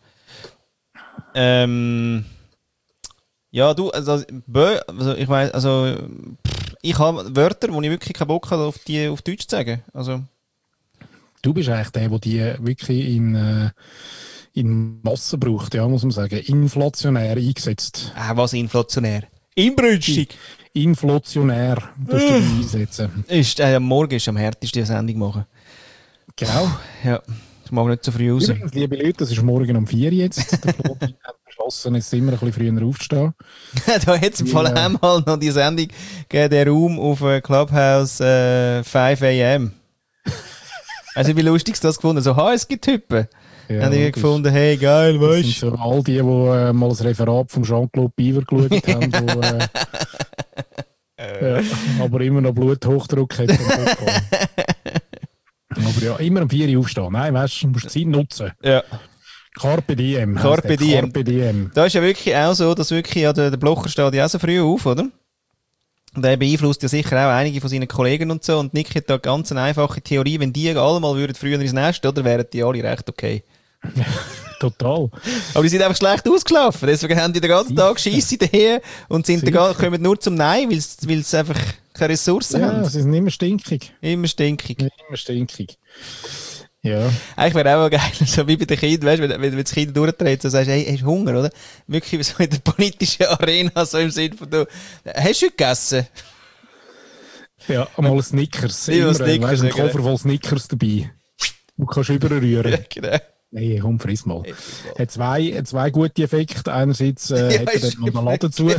Ähm, ja, du, also, bö, also ich weiß, also pff, ich habe Wörter, wo ich wirklich keinen Bock habe, auf die auf Deutsch zu sagen. Also. Du bist eigentlich der, der die wirklich in, äh, in Massen braucht, ja, muss man sagen. Inflationär eingesetzt. Ah, was inflationär? Inbrünstig. Inflationär, das du uh. einsetzen. Ist, äh, morgen ist am härtesten die Sendung machen. Genau. Ja, ich mag nicht so früh raus. Übrigens, liebe Leute, das ist morgen um vier jetzt. Der Flo hat beschlossen, jetzt immer ein bisschen früher aufzustehen. Da hat es im Fall ja. einmal noch die Sendung gegeben, der Raum auf äh, Clubhouse äh, fünf a m Also wie lustig ist das gefunden? So, ha, es gibt Typen. Ja, haben die gefunden, hey, geil, weißt du? Das sind so all die, die äh, mal das Referat von Jean-Claude Biver geschaut haben, wo, äh, ja, aber immer noch Bluthochdruck hat. Aber ja, immer um vier Uhr aufstehen. Nein, weißt du, du musst die Zeit nutzen. Ja. Carpe diem. Carpe diem. Carpe diem. Da ist ja wirklich auch so, dass wirklich, ja, der, der Blocher steht ja auch so früh auf, oder? Und er beeinflusst ja sicher auch einige von seinen Kollegen und so. Und Nick hat da ganz eine einfache Theorie. Wenn die alle mal würden früher ins Nest, oder, wären die alle recht okay. Total. Aber die sind einfach schlecht ausgelaufen. Deswegen haben die den ganzen Tag Scheisse daher und sind den, kommen nur zum Nein, weil sie einfach keine Ressourcen ja, haben. Ja, sie sind immer stinkig. Immer stinkig. Immer stinkig. Ja. Eigentlich wäre auch geil, so wie bei den Kindern, weißt du, wenn, wenn das Kind durchdreht, so sagst du, hey, hast du Hunger, oder? Wirklich so in der politischen Arena, so im Sinne von, du, hast du heute gegessen? Ja, mal ein Snickers. Ja, immer, Snickers, weißt, ein ja, Koffer voll Snickers dabei. Du kannst überrühren. Ja, genau. Nein, komm, friss mal. Hat zwei, zwei gute Effekte. Einerseits äh, ja, hat er dann noch den Laden zu.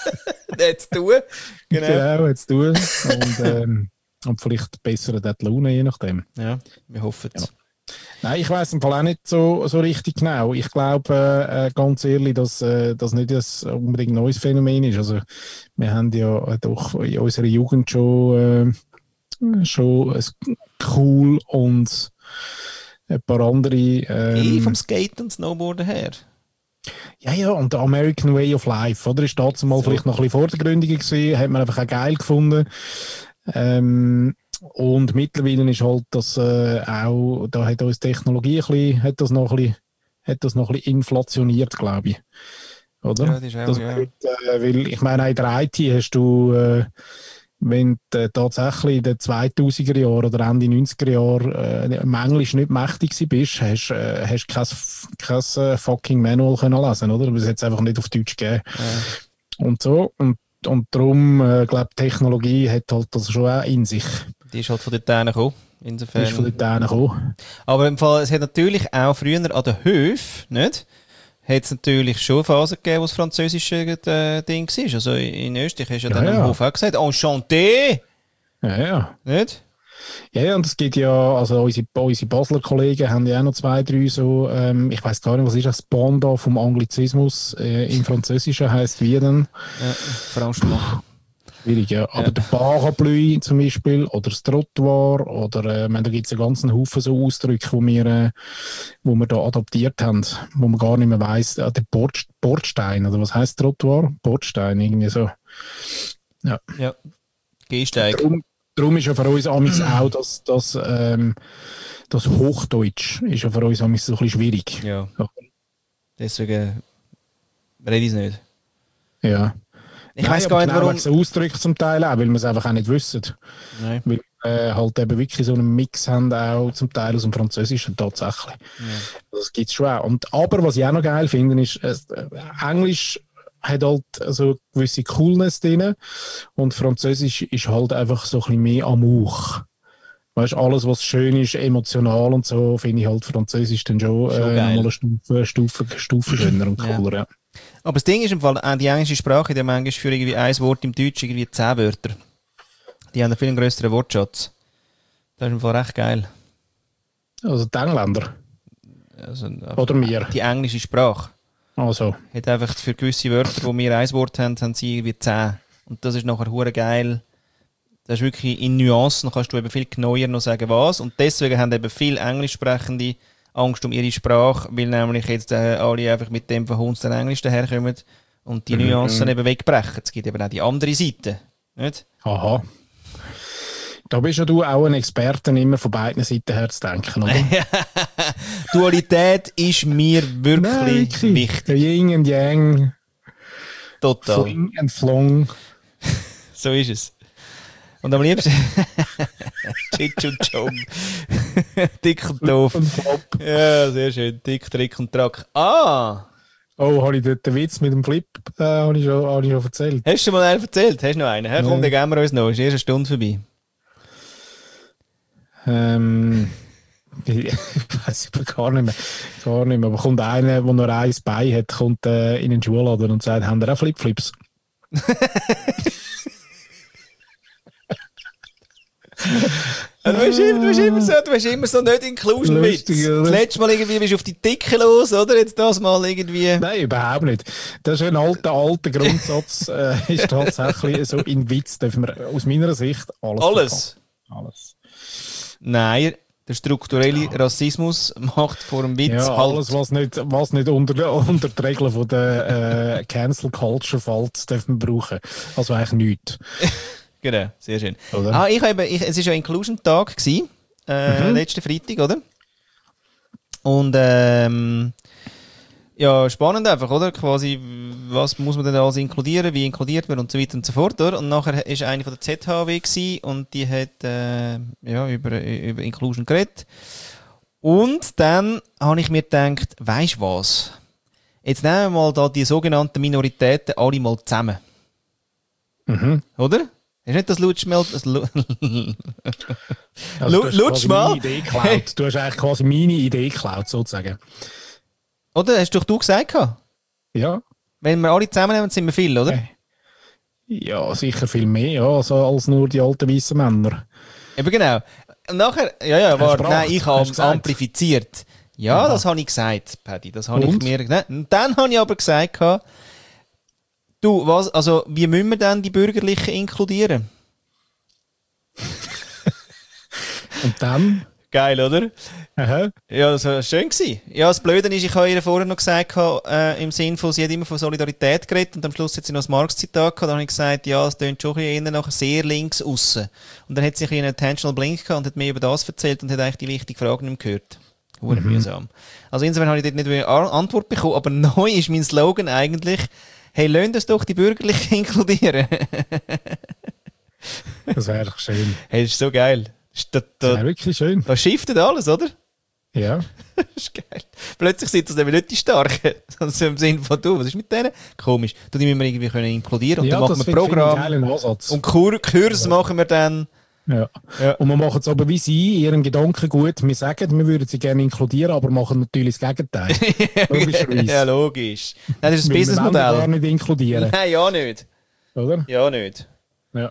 Hat zu tun. Genau. Genau, hat zu tun. Und, ähm, und vielleicht bessere die Laune, je nachdem. Ja, wir hoffen es. Ja. Nein, ich weiss im Fall auch nicht so, so richtig genau. Ich glaube äh, ganz ehrlich, dass äh, das nicht ein unbedingt neues Phänomen ist. Also, wir haben ja doch in unserer Jugend schon, äh, schon ein cool und ein paar andere. Ähm, eh vom Skate und Snowboarden her. Ja, ja, und der American Way of Life, oder? Ist dazu mal so. Vielleicht noch ein bisschen vordergründiger gewesen, hat man einfach auch geil gefunden. Ähm, und mittlerweile ist halt das äh, auch, da hat uns Technologie ein bisschen, hat das noch ein bisschen, hat das noch ein bisschen inflationiert, glaube ich. Oder? Ja, das ist auch, das ja. Wird, äh, weil, ich meine, in der I T hast du, äh, wenn du äh, tatsächlich in den zweitausender Jahren oder Ende neunziger Jahren äh, im Englisch nicht mächtig bist, hast du äh, hast kein, kein äh, fucking Manual können lesen, oder? Das hat es einfach nicht auf Deutsch gegeben. Ja. Und so. Und, und darum, äh, glaube ich, Technologie hat halt das schon auch in sich. Die ist halt von dort gekommen. Insofern. Die ist von dort gekommen. Aber im Fall, es hat natürlich auch früher an den Höfen, nicht? Hat es natürlich schon Phasen gegeben, wo das französische äh, Ding war. Also in Österreich hast du ja, ja dann ja. am Hof auch gesagt, Enchanté! Ja, ja. Nicht? Ja, ja, und es gibt ja, also unsere, unsere Basler Kollegen haben ja auch noch zwei, drei so, ähm, ich weiss gar nicht, was ist das Pendant vom Anglizismus äh, im Französischen heisst wie denn? Ja, Franchement. Schwierig, ja. Aber ja. der Parapluie zum Beispiel, oder das Trottoir, oder äh, da gibt es einen ganzen Haufen so Ausdrücke, wo wir, äh, wo wir da adaptiert haben, wo man gar nicht mehr weiss, äh, der Bord, Bordstein, oder was heisst Trottoir? Bordstein, irgendwie so. Ja. Ja, Gehsteig. Darum, darum ist ja für uns amigs auch das, das, ähm, das Hochdeutsch ist ja für uns amigs so ein bisschen schwierig. Ja. ja. Deswegen rede ich es nicht. Ja. Ich Nein, weiss gar nicht, genau, warum... so Ausdrücke zum Teil auch, weil wir es einfach auch nicht wissen. Nein. Weil wir äh, halt eben wirklich so einen Mix haben, auch zum Teil aus dem Französischen tatsächlich. Ja. Das gibt es schon auch. Und, aber was ich auch noch geil finde, ist, äh, Englisch hat halt so eine gewisse Coolness drin und Französisch ist halt einfach so ein bisschen mehr Amour. Weißt, alles, was schön ist, emotional und so, finde ich halt Französisch dann schon, schon äh, nochmal eine Stufe, Stufe, Stufe schöner und cooler. Ja. Ja. Aber das Ding ist im Fall, auch die englische Sprache, die haben manchmal für irgendwie ein Wort im Deutsch irgendwie zehn Wörter. Die haben einen viel grösseren Wortschatz. Das ist im Fall recht geil. Also die Engländer? Also, oder wir? Die englische Sprache. Also. Hat einfach für gewisse Wörter, wo wir ein Wort haben, haben sie irgendwie zehn. Und das ist nachher hure geil. Das ist wirklich in Nuancen, kannst du eben viel genauer noch sagen, was. Und deswegen haben eben viele Englischsprechende Angst um ihre Sprache, weil nämlich jetzt äh, alle einfach mit dem verhunzten Englisch daherkommen und die mhm. Nuancen eben wegbrechen. Es gibt eben auch die andere Seite, nicht? Aha. Da bist ja du auch ein Experte, immer von beiden Seiten her zu denken, oder? Dualität ist mir wirklich, Nein, wirklich wichtig. Yin und Yang. Total. Fling and Flong. So ist es. Und am liebsten Chitsch und Chong. Dick und doof. Und Flop. Ja, sehr schön. Dick, Trick und Track. Ah! Oh, habe ich dort den Witz mit dem Flip äh, habe ich, schon, hab ich schon erzählt? Hast du schon mal einen erzählt? Hast du noch einen? Herr, komm, Ja. den geben wir uns noch. Ist erst eine Stunde vorbei. Ähm, ich weiß aber gar nicht mehr. Gar nicht mehr. Aber kommt einer, der nur ein Bein hat, kommt äh, in den Schuhladen und sagt, haben ihr auch Flipflips? Du bist immer, du bist immer so, du bist immer so nicht Inclusion-Witz. Lustig, oder? Das letzte Mal irgendwie bist du auf die Dicke los, oder? Jetzt das mal irgendwie. Nein, überhaupt nicht. Das ist ein alter, alter Grundsatz. äh, ist tatsächlich so, in Witz dürfen wir aus meiner Sicht alles Alles? verkaufen. Alles. Nein, der strukturelle Rassismus macht vor dem Witz Ja, halt. alles, was nicht, was nicht unter, unter die Regeln von der äh, Cancel Culture fällt, dürfen wir brauchen. Also eigentlich nichts. Genau, sehr schön. Oder? Ah, ich habe, ich, es war ja Inclusion-Tag, gewesen, äh, Mhm. letzten Freitag, oder? Und, ähm, ja, spannend einfach, oder? Quasi, was muss man denn alles inkludieren, wie inkludiert man und so weiter und so fort, oder? Und nachher war eine von der Z H W gewesen, und die hat, äh, ja, über, über Inclusion geredet. Und dann habe ich mir gedacht, weisst du was? Jetzt nehmen wir mal da die sogenannten Minoritäten alle mal zusammen. Mhm. Oder? Hast du nicht das Lutschmel... Das Lu Also, Lu- du hast lutsch quasi mal. meine Idee geklaut. Du hast eigentlich quasi meine Idee geklaut, sozusagen. Oder? Hast doch du gesagt? gehabt? Ja. Wenn wir alle zusammennehmen, sind wir viel, oder? Äh. Ja, sicher viel mehr, ja, also als nur die alten weißen Männer. Eben genau. Und nachher... Ja, ja, warte. gebracht? Nein, ich Hast du habe gesagt? amplifiziert. Ja, Aha. das habe ich gesagt, Paddy. Das habe ich Und? mir... Nein, und dann habe ich aber gesagt, gehabt, du, was, also, wie müssen wir denn die Bürgerlichen inkludieren? Und dann? Geil, oder? Aha. Ja, das war schön gewesen. Ja, das Blöde ist, ich habe ihr vorher noch gesagt, äh, im Sinn von, sie hat immer von Solidarität geredet und am Schluss hat sie noch das Marx-Zitat gehabt, dann habe ich gesagt, ja, es tönt schon eher nach sehr links aussen. Und dann hat sie einen Attentional Blink gehabt und hat mir über das erzählt und hat eigentlich die wichtige Frage nicht mehr gehört. Hure Mhm. mühsam. Also insofern habe ich dort nicht eine Antwort bekommen, aber neu ist mein Slogan eigentlich, hey, lasst uns doch die Bürgerlichen inkludieren. Das wäre doch schön. Hey, das ist so geil. Da, Das da, wäre wirklich schön. da shiftet alles, oder? Ja. Das ist geil. Plötzlich sind das nämlich nicht die Starken, sondern so im Sinne von, du, was ist mit denen? Komisch. Du, die müssen wir irgendwie können inkludieren und ja, dann das machen wir finde ich Programm. einen geilen Ansatz. Und Kur Kurs ja. machen wir dann. Ja. Ja. Und wir machen es aber wie sie, in ihrem Gedanken gut. Wir sagen, wir würden sie gerne inkludieren, aber machen natürlich das Gegenteil. Logischerweise. Ja, logisch. Nein, das ist ein Weil wir wollen gar Businessmodell. nicht inkludieren, Nein, ja nicht. oder? Ja nicht. Ja.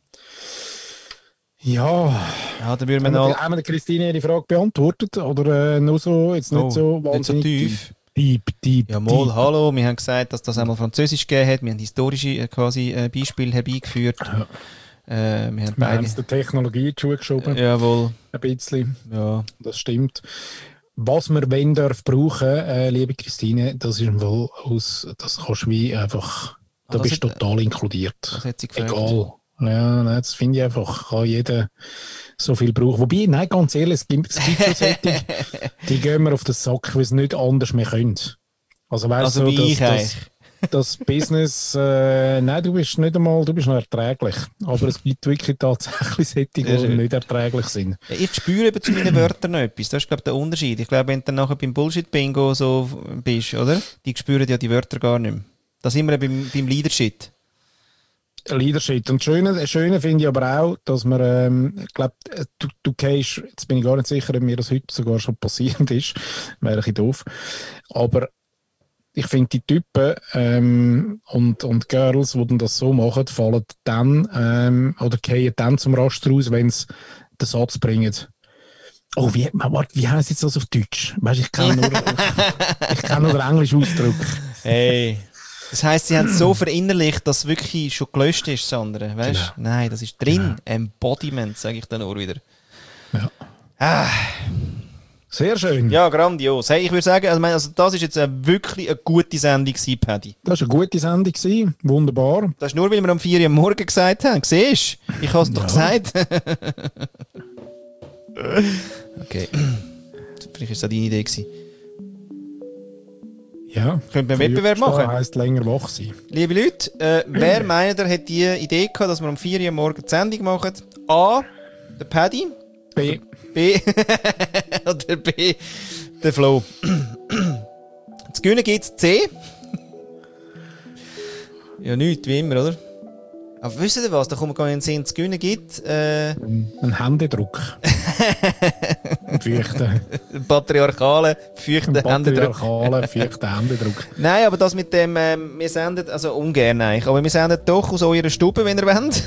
Ja. Ja, dann würden wir Haben wir, noch... haben wir Christine ihre Frage beantwortet? Oder äh, nur so, jetzt nicht Oh, so nicht so wahnsinnig tief. Deep, deep, Ja, mal, deep. hallo. Wir haben gesagt, dass das einmal Französisch gegeben hat. Wir haben historische äh, quasi äh, Beispiele herbeigeführt. Ja. Äh, wir haben Wir haben beide... es der Technologie in die Schuhe geschoben. Jawohl. Ein bisschen. Ja. Das stimmt. Was wir wenn darf brauchen, äh, liebe Christine, das ist im Fall aus, das kannst du wie einfach, da Ah, das bist du hat- total inkludiert. Das hat sie gefragt. Egal. Ja, nein, das finde ich einfach, kann jeder so viel brauchen. Wobei, nein, ganz ehrlich, es gibt, es gibt schon solche, die gehen wir auf den Sack, weil es nicht anders mehr können. Also weißt Also du, wie das, ich das, eigentlich. das Business, äh, nein, du bist nicht einmal, du bist noch erträglich. Aber es gibt wirklich tatsächlich solche, die Sehr schön. nicht erträglich sind. Ja, ich spüre eben zu meinen Wörtern noch etwas. Das ist, glaube ich, der Unterschied. Ich glaube, wenn du dann nachher beim Bullshit-Bingo so bist, oder? Die spüren ja die Wörter gar nicht mehr. Da sind wir eben beim, beim Leadership. Leadership. Und das Schöne, das Schöne finde ich aber auch, dass man, ähm, ich glaube, du, du gehst, jetzt bin ich gar nicht sicher, ob mir das heute sogar schon passiert ist, wäre ein bisschen doof, aber ich finde, die Typen ähm, und, und Girls, die dann das so machen, fallen dann ähm, oder gehen dann zum Raster raus, wenn sie den Satz bringen. Oh, wie, warte, wie heisst jetzt das auf Deutsch? Weißt, ich kenne nur, ich kenne nur den englischen Ausdruck. Hey. Das heisst, sie haben es so verinnerlicht, dass es wirklich schon gelöscht ist, das andere. Weißt du? Genau. Nein, das ist drin. Genau. Embodiment, sage ich dann nur wieder. Ja. Ah. Sehr schön. Ja, grandios. Hey, ich würde sagen, also, also das ist jetzt eine, wirklich eine gute Sendung gewesen, Paddy. Das war eine gute Sendung gewesen. Wunderbar. Das ist nur, weil wir um vier Uhr am Morgen gesagt haben. Siehst du? Ich habe es doch gesagt. Okay. Vielleicht war das auch deine Idee gewesen. Ja. Könnte man einen Wettbewerb machen? Das heisst länger wach sein. Liebe Leute, äh, wer meint, er hat die Idee gehabt, dass wir um vier Uhr am Morgen die Sendung machen? A. Der Paddy. B. B. Oder B. Der Flo. Zu gewinnen gibt es C. Ja, nichts, wie immer, oder? Aber wisst ihr was? Da kommt man gar nicht in den Sinn. Zu gewinnen gibt äh, ein Händedruck. Ein feuchten. Ein patriarchalen, feuchten Händedruck. Patriarchalen, feuchten Händedruck. Nein, aber das mit dem, ähm, wir senden, also ungern eigentlich, aber wir senden doch aus eurer Stube, wenn ihr wollt.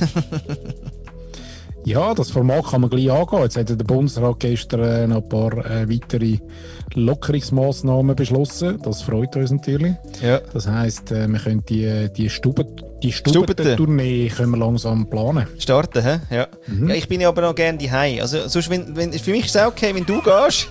Ja, das Format kann man gleich angehen. Jetzt hat der Bundesrat gestern äh, noch ein paar äh, weitere Lockerungsmaßnahmen beschlossen. Das freut uns natürlich. Ja. Das heisst, äh, wir können die, die Stuben, die Stuben-Tournee können wir langsam planen. Starten, hä? Ja. Mhm. Ja. Ich bin ja aber noch gerne daheim. Also, sonst, wenn, wenn, für mich ist es auch okay, wenn du gehst.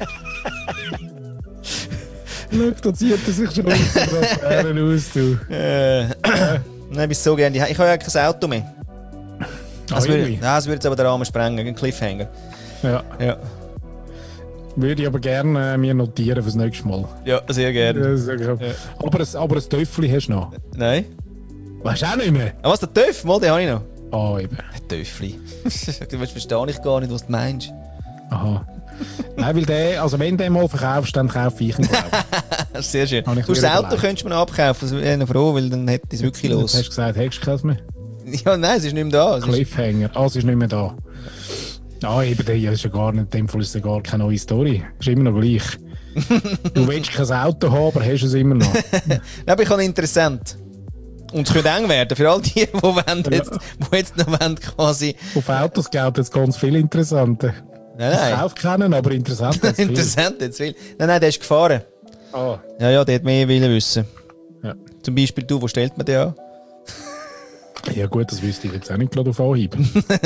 Schau, da zieht er sich schon unsere aus, du. Äh, Nein, ich bin so gerne daheim. Ich habe ja kein Auto mehr. Das Ah, würde, irgendwie. das würde jetzt aber den Rahmen sprengen, ein Cliffhanger. Ja. Ja, Würde ich aber gerne äh, mir notieren fürs nächste Mal. ja sehr gerne. Ja, sag ich. Ja. Aber, ein, aber ein Töffel hast du noch. Nein? Weißt du auch nicht mehr? Ah, was, der Töff? Mal, den habe ich noch. Ah, eben. Ein Töffli. Du verstehe ich gar nicht, was du meinst. Aha. Nein, weil der, also wenn du den mal verkaufst, dann kaufe ich ihn, glaube ich. Sehr schön. Habe ich Du, das mir Auto überlegt. könntest du mir noch abkaufen, das wäre ich froh, weil dann hätte ich es wirklich Jetzt los. hast du gesagt, hättest du keins mehr? Ja, nein, es ist nicht mehr da. Es ist, Cliffhanger. Ah, es ist nicht mehr da. Ah, eben, der ist ja gar nicht, in dem Fall ist ja gar keine neue Story. Ist immer noch gleich. Du willst kein Auto haben, aber hast es immer noch. Nein, aber ich habe interessant. Und es könnte eng werden für all die, die, wollen jetzt, die jetzt noch wollen, quasi. Auf Autos gelten jetzt ganz viel Interessante. Nein, Ich nein. kaufe keinen, aber interessant ist viel. Interessant jetzt viel. Nein, nein, der ist gefahren. Ah, Ja, ja, der hat mehr wollen wissen. ja. Zum Beispiel du, wo stellt man den an? Ja gut, das wüsste ich jetzt auch nicht gerade auf Anhieb.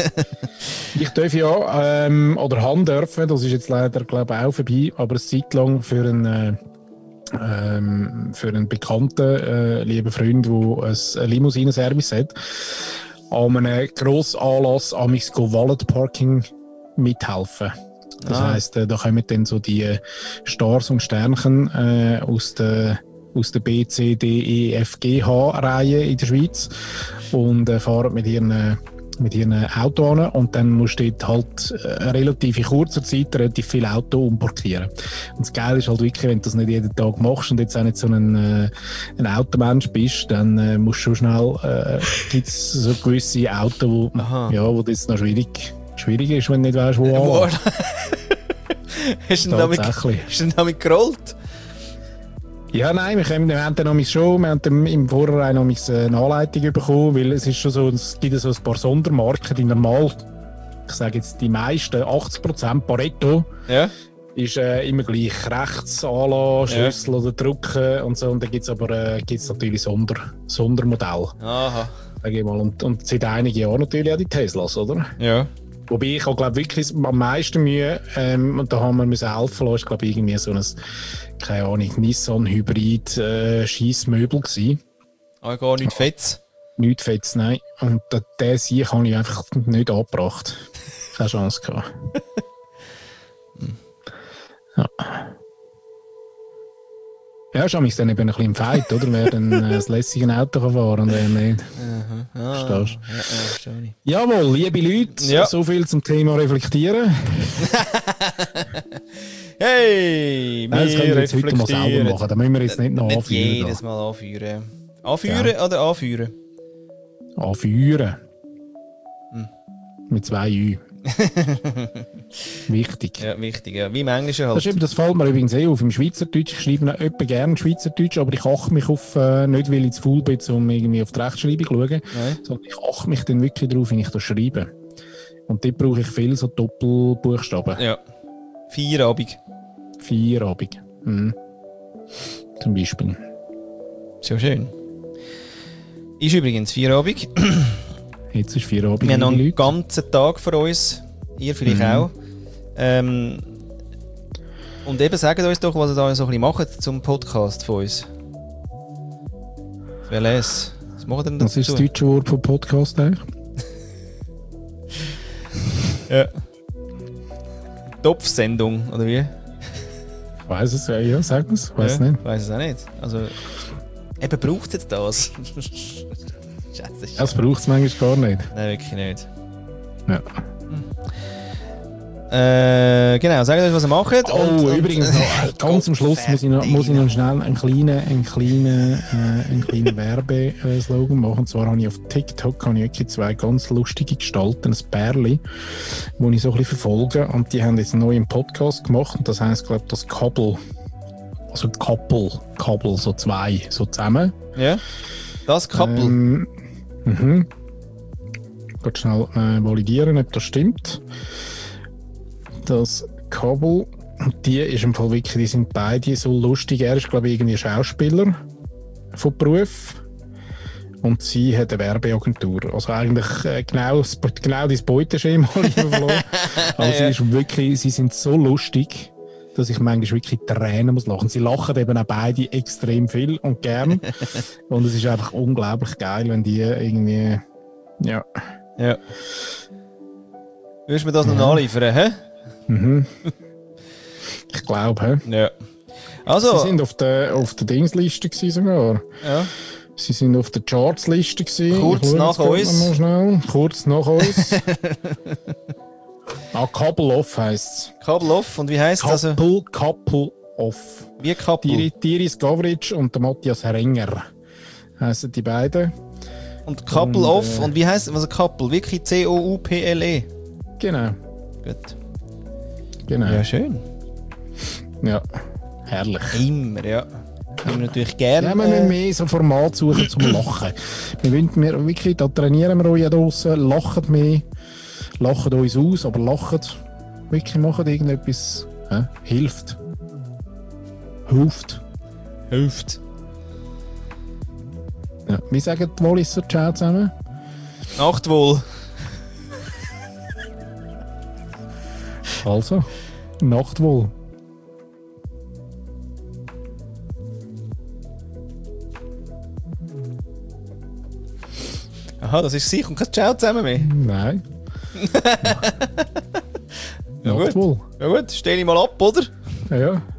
Ich darf ja, ähm, oder haben dürfen, das ist jetzt leider glaube ich auch vorbei, aber eine Zeit lang für einen, äh, ähm, für einen bekannten, äh, lieben Freund, der ein Limousinenservice hat, an einem grossen Anlass am Wallet Parking mithelfen. Das Ah. heisst, äh, da kommen dann so die äh, Stars und Sternchen äh, aus der aus der B, C, D, E, F, G, H-Reihe in der Schweiz und äh, fahren mit ihren, äh, mit ihren Auto an und dann musst du dort halt äh, relativ in kurzer Zeit relativ viele Auto umparkieren. Und das Geile ist halt wirklich, wenn du das nicht jeden Tag machst und jetzt auch nicht so ein, äh, ein Automensch bist, dann äh, musst du schon schnell, äh, gibt es so gewisse Autos, wo, Aha. ja, wo das noch schwierig, schwierig ist, wenn du nicht weißt, wo Wo- anlassen. Hast du ihn damit, Tatsächlich. hast du ihn damit gerollt? Ja, nein, wir, können, wir haben dann noch schon, wir haben dann im Vorhinein noch eine Anleitung bekommen, weil es ist schon so, es gibt so ein paar Sondermarken, die normal, ich sage jetzt die meisten, achtzig Prozent Pareto, Ja. ist äh, immer gleich rechts anlassen, Schlüssel oder drücken und so, und dann gibt es aber äh, gibt's natürlich Sonder, Sondermodelle, Aha. sage ich mal, und, und seit einigen Jahren natürlich auch die Teslas, oder? Ja. Wobei ich auch, glaube wirklich am meisten Mühe, ähm, und da haben wir müssen helfen lassen, ist glaube ich irgendwie so ein, keine Ahnung, Nissan-Hybrid äh, Scheissmöbel gewesen. Aber gar nicht fett. Nicht fett, nein. Und der, der Sieg habe ich einfach nicht angebracht. Keine Chance gehabt. Ja. Ja, ist amigs dann eben ein bisschen im Fight, oder? Wer dann äh, das lässige Auto kann fahren und wer nicht. Ah, Verstehst ja, ja, verstehe ich. Jawohl, liebe Leute, Ja. so viel zum Thema Reflektieren. Hey, Nein, das können wir jetzt heute mal selber reflektieren. machen. Da müssen wir jetzt nicht noch Nicht anführen. jedes Mal anführen. Anführen oder anführen? Da. Anführen. Hm. Mit zwei Ü. Wichtig. Ja, wichtig, ja. Wie im Englischen Das, halt. ist eben, das fällt mir übrigens eh auf. Im Schweizerdeutsch, ich schreibe noch etwa gerne Schweizerdeutsch, aber ich achte mich auf, äh, nicht weil ich zu faul bin, um irgendwie auf die Rechtschreibung zu schauen, Nein. sondern ich achte mich dann wirklich darauf, wenn ich das schreibe. Und dort brauche ich viel so Doppelbuchstaben. Ja. Feierabend. Feierabend. Mhm. Zum Beispiel. Sehr schön. Ist übrigens Feierabend. Jetzt ist Feierabend, Wir haben noch liebe einen Leute. ganzen Tag vor uns. Ihr vielleicht Mhm. auch. Ähm, Und eben, sagt uns doch, was ihr da so ein bisschen macht zum Podcast von uns. Wer lässt? Was macht ihr denn dazu? Was ist das deutsche Wort für Podcast eigentlich? Ja. Topfsendung, oder wie? Ich weiss es, ja, ja sag es. Ich weiss ja, nicht. Weiss es auch nicht. Also, eben braucht es jetzt das? Scheiße. Das braucht es manchmal gar nicht. Nein, wirklich nicht. Ja. Äh, genau, sagt euch, was ihr macht. Oh, und, und übrigens noch, ganz am Schluss muss ich noch, muss ich noch schnell einen kleinen, einen kleinen, äh, einen kleinen Werbeslogan machen. Und zwar habe ich auf TikTok habe ich wirklich zwei ganz lustige Gestalten, ein Bärli, die ich so ein bisschen verfolge. Und die haben jetzt einen neuen Podcast gemacht. Und das heisst, glaube ich, das Couple. Also Couple, Couple, so zwei, so zusammen. Ja, das Couple. Ähm, mhm. Ich kann schnell äh, validieren, ob das stimmt. Das Couple, die ist im Fall wirklich, die sind beide so lustig. Er ist, glaube ich, irgendwie Schauspieler von Beruf und sie hat eine Werbeagentur. Also eigentlich äh, genau, genau das Beuteschema überflogen. Aber sie ist wirklich, sie sind so lustig, dass ich manchmal wirklich Tränen muss lachen. Sie lachen eben auch beide extrem viel und gern. Und es ist einfach unglaublich geil, wenn die irgendwie, ja. Ja. Willst du mir das noch nachliefern, hä? Mhm. Ich glaube, hä? Ja. Also. Sie sind auf der, auf der Dingsliste gewesen sogar. Ja. Sie sind auf der Chartsliste gewesen. Kurz nach uns. Mal schnell. Kurz nach uns. ah, Couple Off heisst es. Couple Off. Und wie heisst es also? Couple, Couple Off. Wie Couple? Tiris Gavric und der Matthias Renger heissen die beiden. Und Couple und, Off. Äh, und wie heisst es? Also Couple? Wirklich C O U P L E? Genau. Gut. Genau. Ja, schön. Ja, herrlich. Immer, ja. Haben wir natürlich gerne. Ja, wir müssen mehr so Format suchen zum Lachen. Wir wollen wir wirklich, da trainieren wir euch ja draussen, lachen mehr, lachen uns aus, aber lachen, wirklich machen irgendetwas, äh, hilft. Hilft. Hilft. Ja. Wie sagen die Walliser Ciao zusammen? Nacht wohl. Also, Nacht wohl. Aha, das ist sicher und kein Ciao zusammen mehr. Nein. Ja, Nacht gut. wohl. Ja gut, stell ich mal ab, oder? Ja, ja.